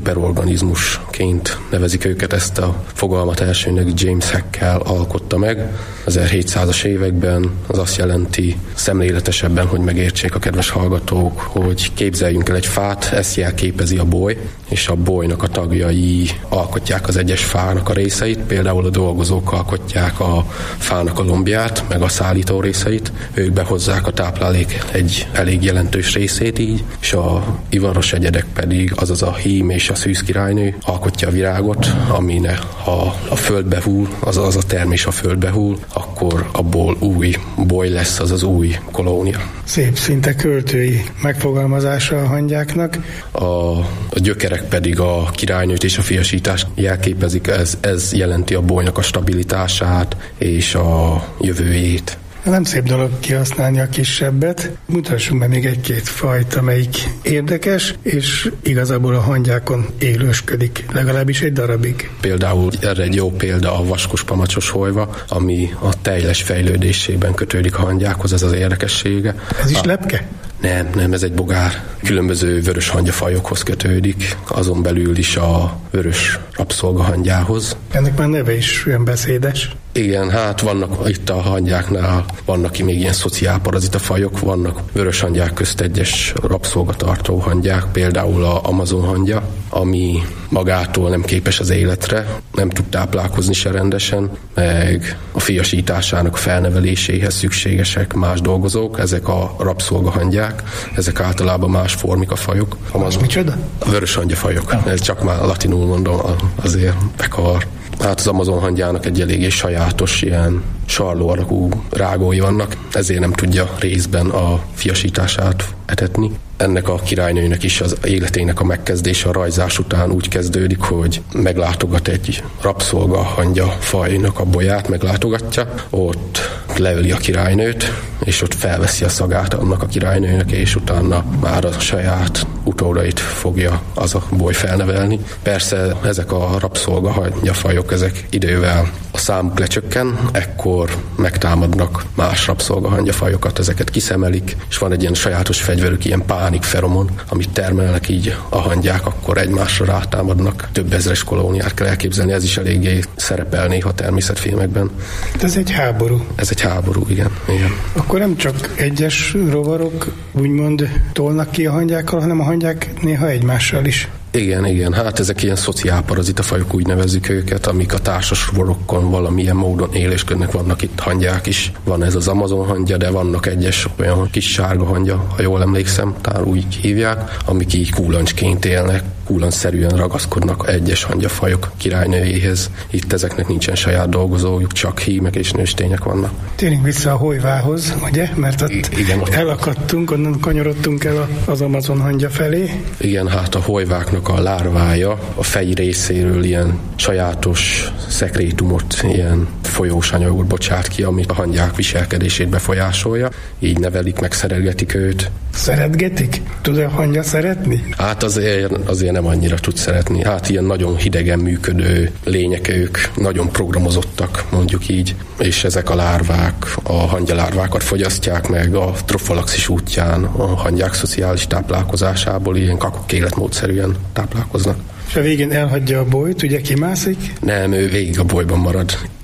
S12: Szuperorganizmusként nevezik őket, ezt a fogalmat elsőnek James Hackkel alkotta meg. ezerhétszázas években az azt jelenti szemléletesebben, hogy megértsék a kedves hallgatók, hogy képzeljünk el egy fát, ezt jelképezi a boly, és a bolynak a tagjai alkotják az egyes fának a részeit, például a dolgozók alkotják a fának a lombját, meg a szállító részeit, ők behozzák a táplálék egy elég jelentős részét így, és a ivaros egyedek pedig, azaz a hím és a szűz királynő alkotja a virágot, amine ha a földbe hull, azaz a termés a földbe hull, akkor abból új boly lesz, az az új kolónia.
S11: Szép, szinte költői megfogalmazása a hangyáknak.
S12: A, a gyökerek pedig a királynőt és a fiasítást jelképezik, ez, ez jelenti a bolynak a stabilitását és a jövőjét.
S11: Nem szép dolog kihasználni a kisebbet. Mutassunk be még egy-két fajt, amelyik érdekes, és igazából a hangyákon élősködik, legalábbis egy darabig.
S12: Például erre egy jó példa a vaskos pamacsos hojva, ami a tejles fejlődésében kötődik a hangyákhoz, ez az érdekessége.
S11: Ez is
S12: a...
S11: lepke?
S12: Nem, nem, ez egy bogár. Különböző vörös hangyafajokhoz kötődik, azon belül is a vörös rabszolgahangyához.
S11: Ennek már neve is olyan beszédes.
S12: Igen, hát vannak itt a hangyáknál, vannak még ilyen szociálparazita fajok, vannak vörös hangyák közt egyes rabszolgatartó hangyák, például a Amazon hangya, ami magától nem képes az életre, nem tud táplálkozni se rendesen, meg a fiasításának a felneveléséhez szükségesek más dolgozók, ezek a rabszolgahangyák, ezek általában más formika fajok.
S11: Amazon... micsoda?
S12: A vörös hangyafajok, ez csak már latinul mondom, azért bekavar. Hát az Amazon hangyának egy eléggé sajátos ilyen sarló alakú rágói vannak, ezért nem tudja részben a fiasítását etetni. Ennek a királynőnek is az életének a megkezdése a rajzás után úgy kezdődik, hogy meglátogat egy rabszolga hangya fajnak a bolyát, meglátogatja, ott leöli a királynőt, és ott felveszi a szagát annak a királynőnek, és utána már a saját utódait fogja az a boly felnevelni. Persze ezek a rabszolga hangya fajok, ezek idővel a számuk lecsökken, ekkor megtámadnak más rabszolga hangya fajokat, ezeket kiszemelik, és van egy ilyen sajátos fegyverük, ilyen pánikferomon, amit termelnek így a hangyák, akkor egymásra rátámadnak. Több ezres kolóniát kell elképzelni, ez is eléggé szerepel néha természetfilmekben.
S11: Ez egy háború.
S12: Ez egy háború, igen. igen.
S11: Akkor nem csak egyes rovarok úgymond tolnak ki a hangyákkal, hanem a hangyák néha egymással is.
S12: Igen, igen, hát ezek ilyen szociálparazita fajok, úgy nevezzük őket, amik a társas rovarokon valamilyen módon élésködnek, vannak itt hangyák is. Van ez az Amazon hangya, de vannak egyes olyan kis sárga hangya, ha jól emlékszem, talán úgy hívják, amik így kúlancsként élnek, kúlancszerűen ragaszkodnak egyes hangyafajok királynőjéhez. Itt ezeknek nincsen saját dolgozójuk, csak hímek és nőstények vannak.
S11: Térjünk vissza a hojvához, ugye? Mert ott I- igen, elakadtunk, onnan kanyarodtunk el az Amazon hangya felé.
S12: Igen, hát a hojváknak a lárvája a fej részéről ilyen sajátos szekrétumot, ilyen folyós anyagot bocsát ki, ami a hangyák viselkedését befolyásolja. Így nevelik, meg szeretgetik őt.
S11: Szeretgetik? Tud a hangya szeretni?
S12: Hát azért, azért nem annyira tud szeretni. Hát ilyen nagyon hidegen működő lények ők, nagyon programozottak, mondjuk így, és ezek a lárvák, a hangyalárvákat fogyasztják meg a trofalaxis útján, a hangyák szociális táplálkozásából ilyen kakuk életmódszerűen táplálkoznak.
S11: És a végén elhagyja a bolyt, ugye kimászik?
S12: Nem, ő végig a bolyban marad.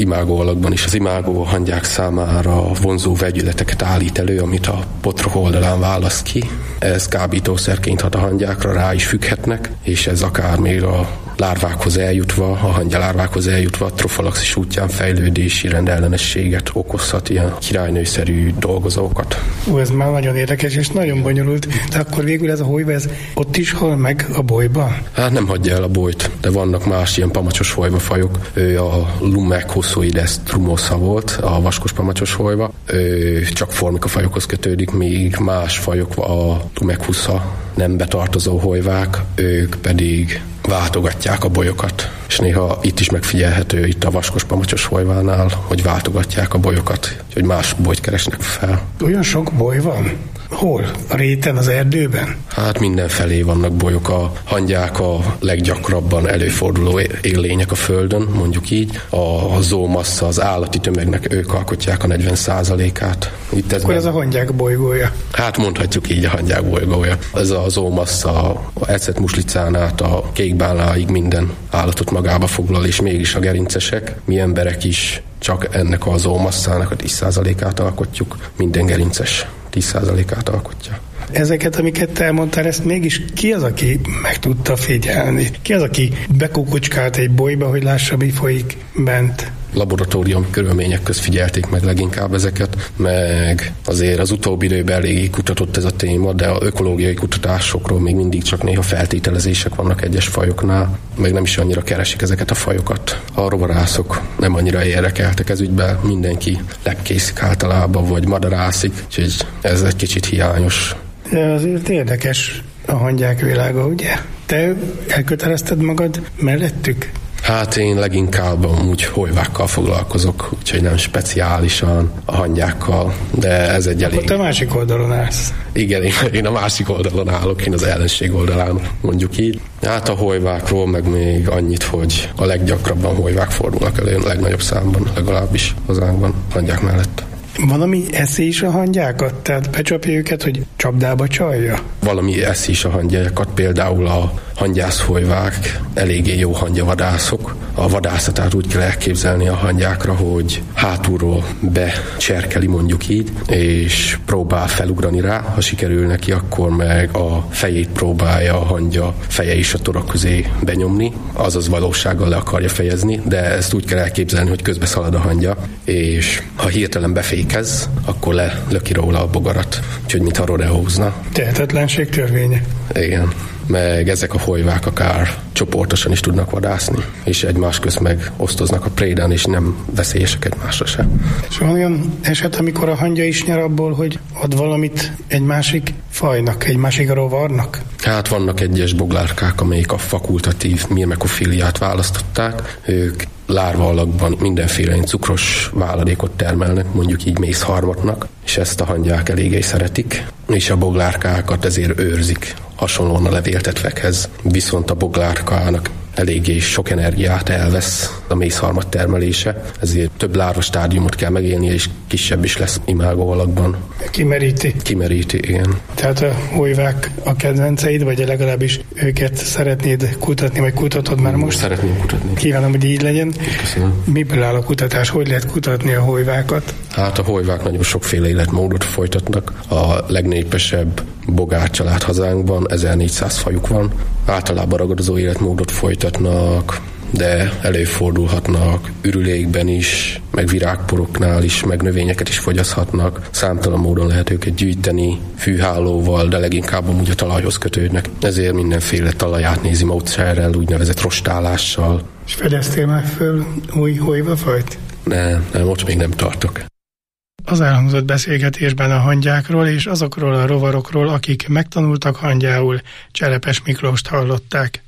S12: imágó alakban is. Az imágó a hangyák számára vonzó vegyületeket állít elő, amit a potroh oldalán választ ki. Ez kábítószerként hat a hangyákra, rá is függhetnek, és ez akár még a lárvákhoz eljutva, a hangyalárvákhoz eljutva a trofalaxis útján fejlődési rendellenességet okozhat, ilyen királynőszerű dolgozókat.
S11: Ó, ez már nagyon érdekes és nagyon bonyolult, de akkor végül ez a hojva, ez ott is hal meg a bolyba?
S12: Hát nem hagyja el a bolyt, de vannak más ilyen pamacsos hojvafajok. Ő a Lumecossoides trumosza volt, a vaskos pamacsos hojva. Ő csak formika fajokhoz kötődik, míg más fajok, a Lumecusza nembe tartozó hojvák, ők pedig váltogatják a bolyokat. És néha itt is megfigyelhető, itt a vaskos pamacsos hojvánál, hogy váltogatják a bolyokat, hogy más bolyt keresnek fel.
S11: Olyan sok boly van? Hol? A réten, az erdőben?
S12: Hát mindenfelé vannak bolyok. A hangyák a leggyakrabban előforduló élőlények a Földön, mondjuk így. A zómassa, az állati tömegnek ők alkotják a negyven százalékát. Itt ez
S11: Akkor ez a hangyák bolygója?
S12: Hát mondhatjuk így, a hangyák bolygója. Ez a zómassa a ecetmuslicán át a kékbálnáig minden állatot magába foglal, és mégis a gerincesek, mi emberek is csak ennek a zómasszának a tíz százalékát alkotjuk. Minden gerinces tíz százalékát alkotja.
S11: Ezeket, amiket te elmondtál, ezt mégis ki az, aki meg tudta figyelni? Ki az, aki bekukucskált egy bolyba, hogy lássa, mi folyik bent?
S12: Laboratórium körülmények közt figyelték meg leginkább ezeket, meg azért az utóbbi időben eléggé kutatott ez a téma, de a ökológiai kutatásokról még mindig csak néha feltételezések vannak egyes fajoknál, meg nem is annyira keresik ezeket a fajokat. A rovarászok nem annyira érdekeltek ez ügyben, mindenki lepkészik általában, vagy madarászik, úgyhogy ez egy kicsit hiányos.
S11: De azért érdekes a hangyák világa, ugye? Te elkötelezted magad mellettük?
S12: Hát én leginkább amúgy hojvákkal foglalkozok, úgyhogy nem speciálisan a hangyákkal, de ez egy elég...
S11: Akkor te a másik oldalon állsz.
S12: Igen, én, én a másik oldalon állok, én az ellenség oldalán, mondjuk így. Hát a hojvákról meg még annyit, hogy a leggyakrabban hojvák fordulnak elő, a legnagyobb számban, legalábbis hazánkban, hangyák mellett.
S11: Valami eszi is a hangyákat? Tehát becsapja őket, hogy csapdába csalja?
S12: Valami eszi is a hangyákat, például a hangyászhojvák eléggé jó hangyavadászok. A vadászatát úgy kell elképzelni a hangyákra, hogy hátulról becserkeli, mondjuk így, és próbál felugrani rá. Ha sikerül neki, akkor meg a fejét próbálja a hangya feje is a torak közé benyomni, azaz valósággal le akarja fejezni, de ezt úgy kell elképzelni, hogy közbe szalad a hangya, és ha hirtelen befékez, akkor lelöki róla a bogarat, úgyhogy mintha rodeózna.
S11: Tehetetlenség törvénye.
S12: Igen. Meg ezek a hojvák akár csoportosan is tudnak vadászni, és egymás közt meg osztoznak a prédán, és nem veszélyesek egymásra sem.
S11: És van olyan eset, amikor a hangya is nyer abból, hogy ad valamit egy másik fajnak, egy másik rovarnak?
S12: Hát vannak egyes boglárkák, amelyik a fakultatív mirmekofiliát választották. Ők lárva alakban mindenféle cukros váladékot termelnek, mondjuk így mézharmatnak, és ezt a hangyák eléggé szeretik, és a boglárkákat ezért őrzik, hasonlóan a levéltetvekhez. Viszont a boglárkának eléggé sok energiát elvesz a mézharmat termelése, ezért több lárva stádiumot kell megélnie, és kisebb is lesz imágó alakban.
S11: Kimeríti.
S12: Kimeríti, igen.
S11: Tehát a hojvák a kedvenceid, vagy legalábbis őket szeretnéd kutatni, vagy kutatod már most?
S12: Szeretném kutatni.
S11: Kívánom, hogy így legyen.
S12: Köszönöm.
S11: Miből áll a kutatás? Hogy lehet kutatni a hojvákat?
S12: Hát a hojvák nagyon sokféle életmódot folytatnak. A legnépesebb bogárcsalád hazánkban ezernégyszáz fajuk van. Általában ragadozó életmódot folytatnak, de előfordulhatnak ürülékben is, meg virágporoknál is, meg növényeket is fogyaszthatnak. Számtalan módon lehet őket gyűjteni, fűhálóval, de leginkább amúgy a talajhoz kötődnek. Ezért mindenféle talajátnézi módszerrel, úgynevezett rostálással.
S11: És fedeztél már föl új hojvafajt?
S12: Nem, nem, ott még nem tartok.
S11: Az elhangzott beszélgetésben a hangyákról és azokról a rovarokról, akik megtanultak hangyául, Cselepes Miklóst hallották.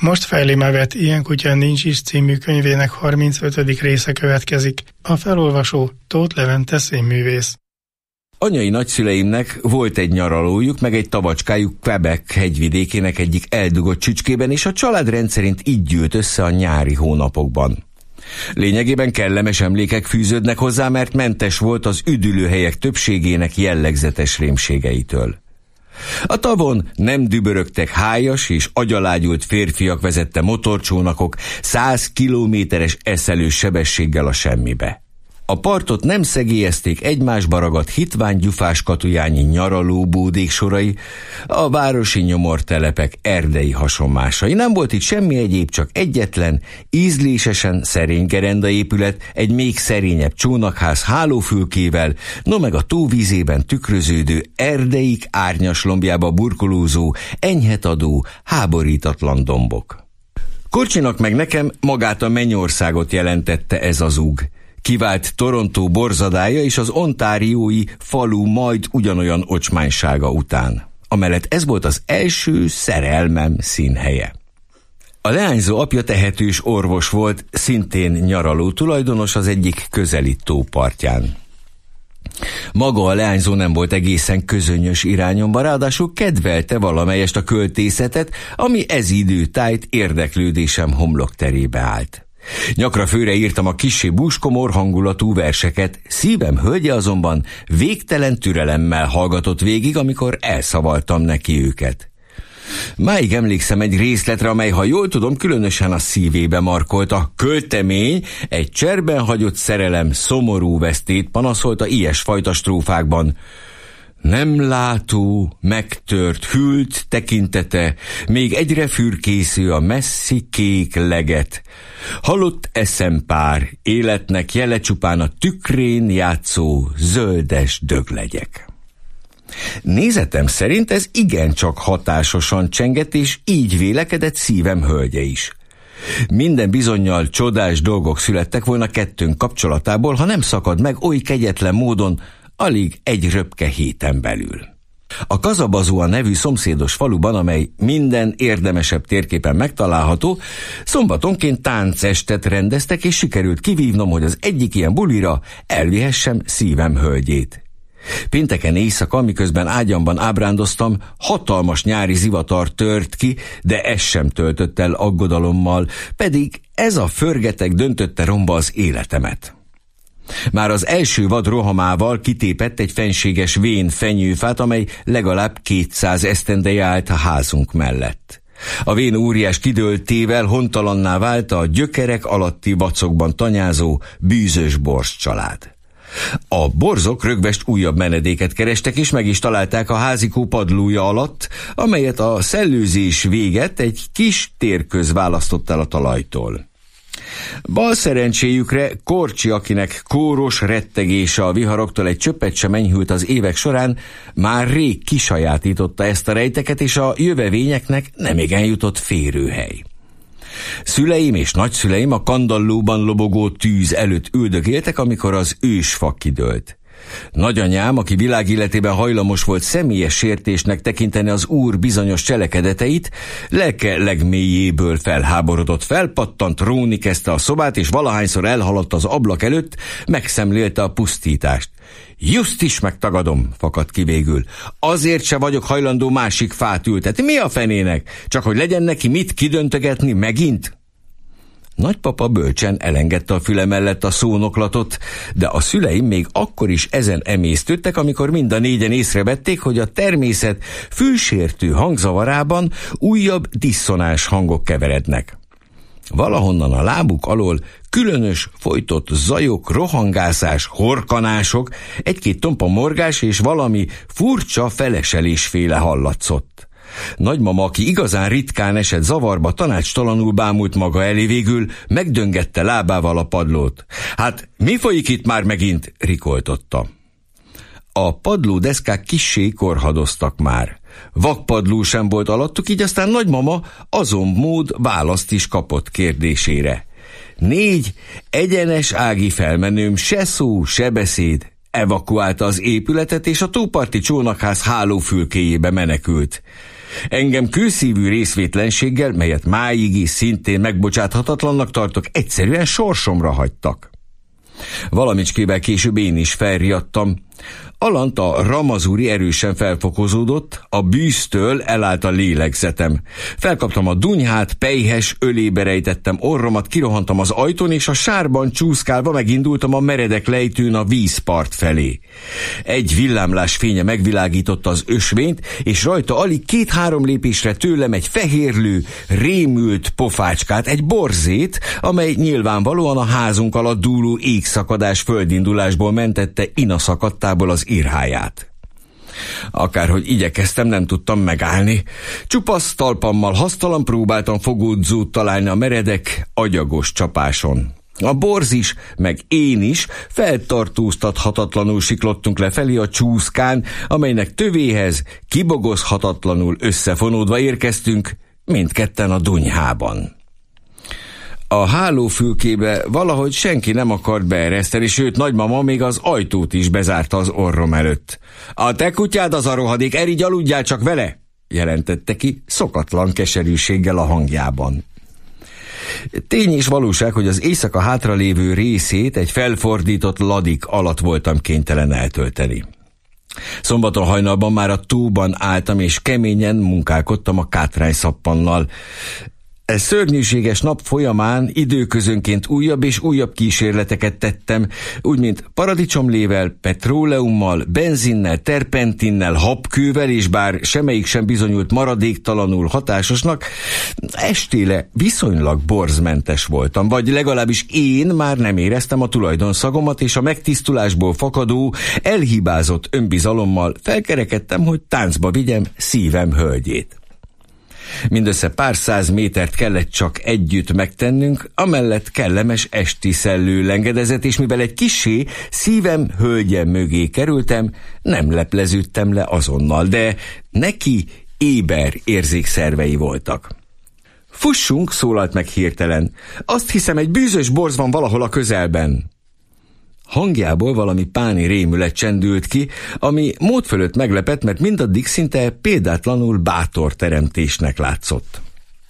S11: most fejlémá vett Ilyen kutya nincs is című könyvének harmincötödik része következik. A felolvasó Tóth Levente színművész.
S13: Anyai nagyszüleimnek volt egy nyaralójuk, meg egy tavacskájuk Quebec hegyvidékének egyik eldugott csücskében, és a család rendszerint így gyűlt össze a nyári hónapokban. Lényegében kellemes emlékek fűződnek hozzá, mert mentes volt az üdülőhelyek többségének jellegzetes rémségeitől. A tavon nem dübörögtek hájas és agyalágyult férfiak vezette motorcsónakok száz kilométeres eszelős sebességgel a semmibe. A partot nem szegélyezték egymásba ragadt hitványgyufás katujányi nyaralóbódék sorai, a városi nyomortelepek erdei hasonmásai. Nem volt itt semmi egyéb, csak egyetlen, ízlésesen szerény gerendaépület, egy még szerényebb csónakház hálófülkével, no meg a tóvízében tükröződő erdeik árnyas lombjába burkolózó, enyhetadó, háborítatlan dombok. Korcsinak meg nekem magát a mennyországot jelentette ez az ug. Kivált Torontó borzadája és az ontáriói falu majd ugyanolyan ocsmánysága után. Amellett ez volt az első szerelmem színhelye. A leányzó apja tehetős orvos volt, szintén nyaraló tulajdonos az egyik közeli tó partján. Maga a leányzó nem volt egészen közönyös irányomban, ráadásul kedvelte valamelyest a költészetet, ami ez időtájt érdeklődésem homlokterébe állt. Nyakra főre írtam a kissé búskomor hangulatú verseket, szívem hölgye azonban végtelen türelemmel hallgatott végig, amikor elszavaltam neki őket. Máig emlékszem egy részletre, amely, ha jól tudom, különösen a szívébe markolt. A költemény egy cserben hagyott szerelem szomorú vesztét panaszolta ilyesfajta strófákban. Nem látó, megtört, hűlt tekintete, még egyre fürkésző a messzi kék leget. Halott eszempár, életnek jele csupán a tükrén játszó zöldes döglegyek. Nézetem szerint ez igencsak hatásosan csengett, és így vélekedett szívem hölgye is. Minden bizonnyal csodás dolgok születtek volna kettőnk kapcsolatából, ha nem szakad meg oly kegyetlen módon, alig egy röpke héten belül. A Kazabazua nevű szomszédos faluban, amely minden érdemesebb térképen megtalálható, szombatonként táncestet rendeztek, és sikerült kivívnom, hogy az egyik ilyen bulira elvihessem szívem hölgyét. Pénteken éjszaka, miközben ágyamban ábrándoztam, hatalmas nyári zivatar tört ki, de ez sem töltött el aggodalommal, pedig ez a förgeteg döntötte romba az életemet. Már az első vad rohamával kitépett egy fenséges vén fenyőfát, amely legalább kétszáz esztendeje állt a házunk mellett. A vén óriás kidőltével hontalanná vált a gyökerek alatti vacokban tanyázó bűzös borz család. A borzok rögvest újabb menedéket kerestek, és meg is találták a házikó padlója alatt, amelyet a szellőzés véget egy kis térköz választott el a talajtól. Bal szerencséjükre Korcsi, akinek kóros rettegése a viharoktól egy csöppet sem enyhült az évek során, már rég kisajátította ezt a rejteket, és a jövevényeknek nemigen jutott férőhely. Szüleim és nagyszüleim a kandallóban lobogó tűz előtt üldögéltek, amikor az ősfa kidőlt. Nagyanyám, aki világéletében hajlamos volt személyes sértésnek tekinteni az úr bizonyos cselekedeteit, lelke legmélyéből felháborodott, felpattant, róni kezdte a szobát, és valahányszor elhaladt az ablak előtt, megszemlélte a pusztítást. Just is megtagadom, fakadt ki végül. Azért se vagyok hajlandó másik fát ültetni. Mi a fenének? Csak hogy legyen neki mit kidöntögetni megint? Nagypapa bölcsen elengedte a füle mellett a szónoklatot, de a szüleim még akkor is ezen emésztődtek, amikor mind a négyen észrevették, hogy a természet fülsértő hangzavarában újabb diszonás hangok keverednek. Valahonnan a lábuk alól különös, folytott zajok, rohangászás, horkanások, egy-két tompa morgás és valami furcsa feleselésféle hallatszott. Nagymama, aki igazán ritkán esett zavarba, tanácstalanul bámult maga elé, végül megdöngette lábával a padlót. Hát mi folyik itt már megint? Rikoltotta. A padlódeszkák kissé korhadoztak már. Vakpadló sem volt alattuk, így aztán nagymama azon mód választ is kapott kérdésére. Négy egyenes ági felmenőm, se szó, se beszéd, evakuálta az épületet, és a tóparti csónakház hálófülkéjébe menekült. Engem kőszívű részvétlenséggel, melyet máig is szintén megbocsáthatatlannak tartok, egyszerűen sorsomra hagytak. Valamicskével később én is felriadtam. Alant a ramazúri erősen felfokozódott, a bűztől elállt a lélegzetem. Felkaptam a dunyhát, pelyhes ölébe rejtettem orromat, kirohantam az ajtón, és a sárban csúszkálva megindultam a meredek lejtőn a vízpart felé. Egy villámlás fénye megvilágította az ösvényt, és rajta alig két-három lépésre tőlem egy fehérlő, rémült pofácskát, egy borzét, amely nyilvánvalóan a házunk alatt dúló égszakadás földindulásból mentette inaszakadtából az irháját. Akárhogy igyekeztem, nem tudtam megállni. Csupasz talpammal hasztalan próbáltam fogódzót találni a meredek, agyagos csapáson. A borz is, meg én is feltartóztathatatlanul siklottunk lefelé a csúszkán, amelynek tövéhez kibogozhatatlanul összefonódva érkeztünk, mindketten a dunyhában. A hálófülkébe valahogy senki nem akart beereszteni, sőt nagymama még az ajtót is bezárta az orrom előtt. A te kutyád az a rohadék, erigy, aludjál csak vele, jelentette ki szokatlan keserűséggel a hangjában. Tény és valóság, hogy az éjszaka hátralévő részét egy felfordított ladik alatt voltam kénytelen eltölteni. Szombaton hajnalban már a tóban álltam, és keményen munkálkodtam a kátrányszappannal. E szörnyűséges nap folyamán időközönként újabb és újabb kísérleteket tettem, úgy mint paradicsomlével, petróleummal, benzinnel, terpentinnel, habkővel, és bár semmelyik sem bizonyult maradéktalanul hatásosnak, estére viszonylag borzmentes voltam, vagy legalábbis én már nem éreztem a tulajdonszagomat, és a megtisztulásból fakadó, elhibázott önbizalommal felkerekedtem, hogy táncba vigyem szívem hölgyét. Mindössze pár száz métert kellett csak együtt megtennünk, amellett kellemes esti szellő lengedezett, és mivel egy kissé szívem hölgyem mögé kerültem, nem lepleződtem le azonnal, de neki éber érzékszervei voltak. Fussunk, szólalt meg hirtelen. Azt hiszem, egy bűzös borz van valahol a közelben. Hangjából valami páni rémület csendült ki, ami mód fölött meglepett, mert mindaddig szinte példátlanul bátor teremtésnek látszott.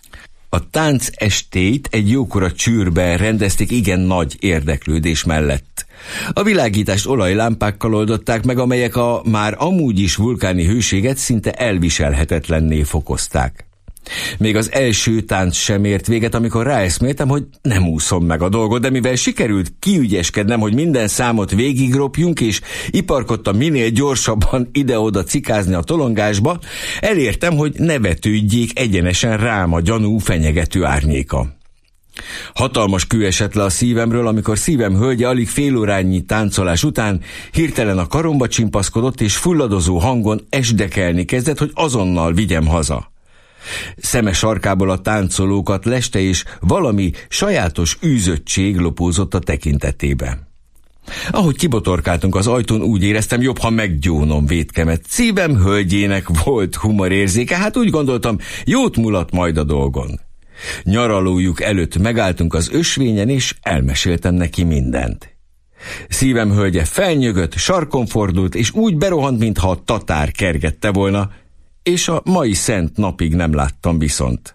S13: A tánc estét egy jókora csűrben rendezték igen nagy érdeklődés mellett. A világítást olajlámpákkal oldották meg, amelyek a már amúgy is vulkáni hőséget szinte elviselhetetlenné fokozták. Még az első tánc sem ért véget, amikor ráeszméltem, hogy nem úszom meg a dolgot, de mivel sikerült kiügyeskednem, hogy minden számot végigropjunk, és iparkodtam minél gyorsabban ide-oda cikázni a tolongásba, elértem, hogy ne vetődjék egyenesen rám a gyanú fenyegető árnyéka. Hatalmas kő esett le a szívemről, amikor szívem hölgye alig fél órányi táncolás után hirtelen a karomba csimpaszkodott, és fulladozó hangon esdekelni kezdett, hogy azonnal vigyem haza. Szeme sarkából a táncolókat leste, és valami sajátos űzöttség lopózott a tekintetébe. Ahogy kibotorkáltunk az ajtón, úgy éreztem, jobb, ha meggyónom vétkemet. Szívem hölgyének volt humorérzéke, hát úgy gondoltam, jót mulat majd a dolgon. Nyaralójuk előtt megálltunk az ösvényen, és elmeséltem neki mindent. Szívem hölgye felnyögött, sarkon fordult, és úgy berohant, mintha a tatár kergette volna, és a mai szent napig nem láttam viszont.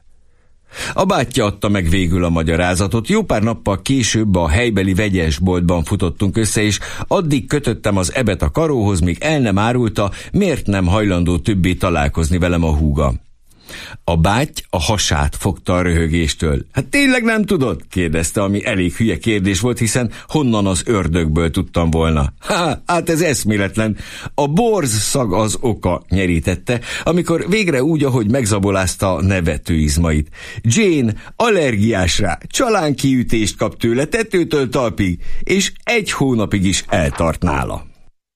S13: A bátyja adta meg végül a magyarázatot, jó pár nappal később a helybeli vegyesboltban futottunk össze, és addig kötöttem az ebet a karóhoz, míg el nem árulta, miért nem hajlandó többé találkozni velem a húga. A báty a hasát fogta a röhögéstől. Hát tényleg nem tudod? Kérdezte, ami elég hülye kérdés volt, hiszen honnan az ördögből tudtam volna. Ha, hát ez eszméletlen. A borz szag az oka, nyerítette, amikor végre úgy, ahogy megzabolázta nevetőizmait. Jane allergiás rá, csalánkiütést kap tőle tetőtől talpig, és egy hónapig is eltart nála.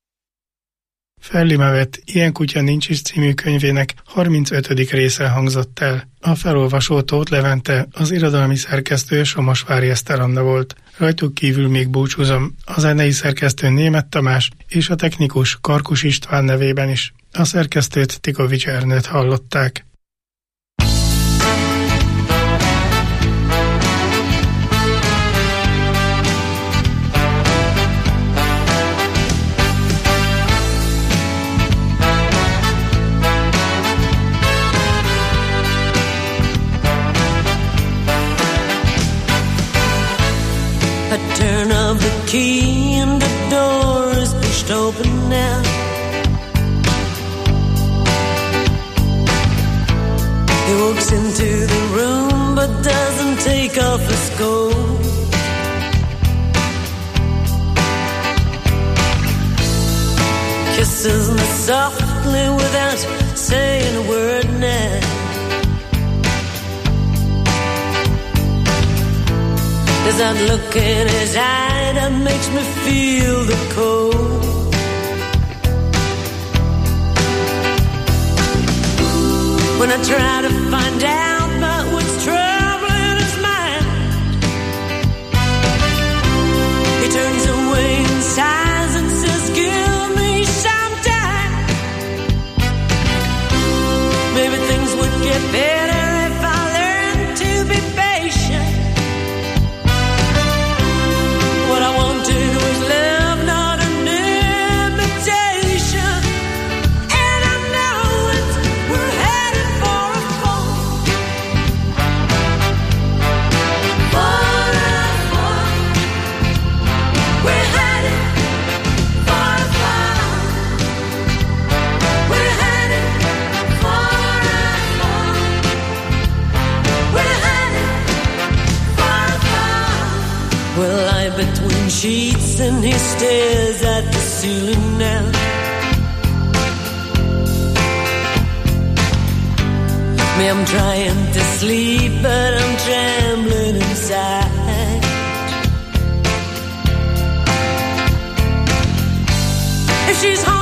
S11: Fellimevet Ilyen kutya nincs is című könyvének harmincötödik része hangzott el. A felolvasó Tóth Levente, az irodalmi szerkesztő Somosvári Eszter Anna volt. Rajtuk kívül még búcsúzom a zenei szerkesztő Németh Tamás és a technikus Karkus István nevében is. A szerkesztőt Tikovics Ernőt hallották.
S14: the turn of the key and the door is pushed open now. He walks into the room but doesn't take off his coat. Kisses me softly without saying a word now. There's that look in his eye that makes me feel the cold. When I try to find out about what's troubling his mind, he turns away and sighs and says, give me some time. Maybe things would get better if I learned to be patient. What I wanted was love, not an imitation. And I know it, we're headed for a fall. For a fall. We're headed for a fall. We're headed for a fall. We're headed for a fall. We'll lie between sheets and he stares at the ceiling now. Me, I'm trying to sleep, but I'm trembling inside. If she's home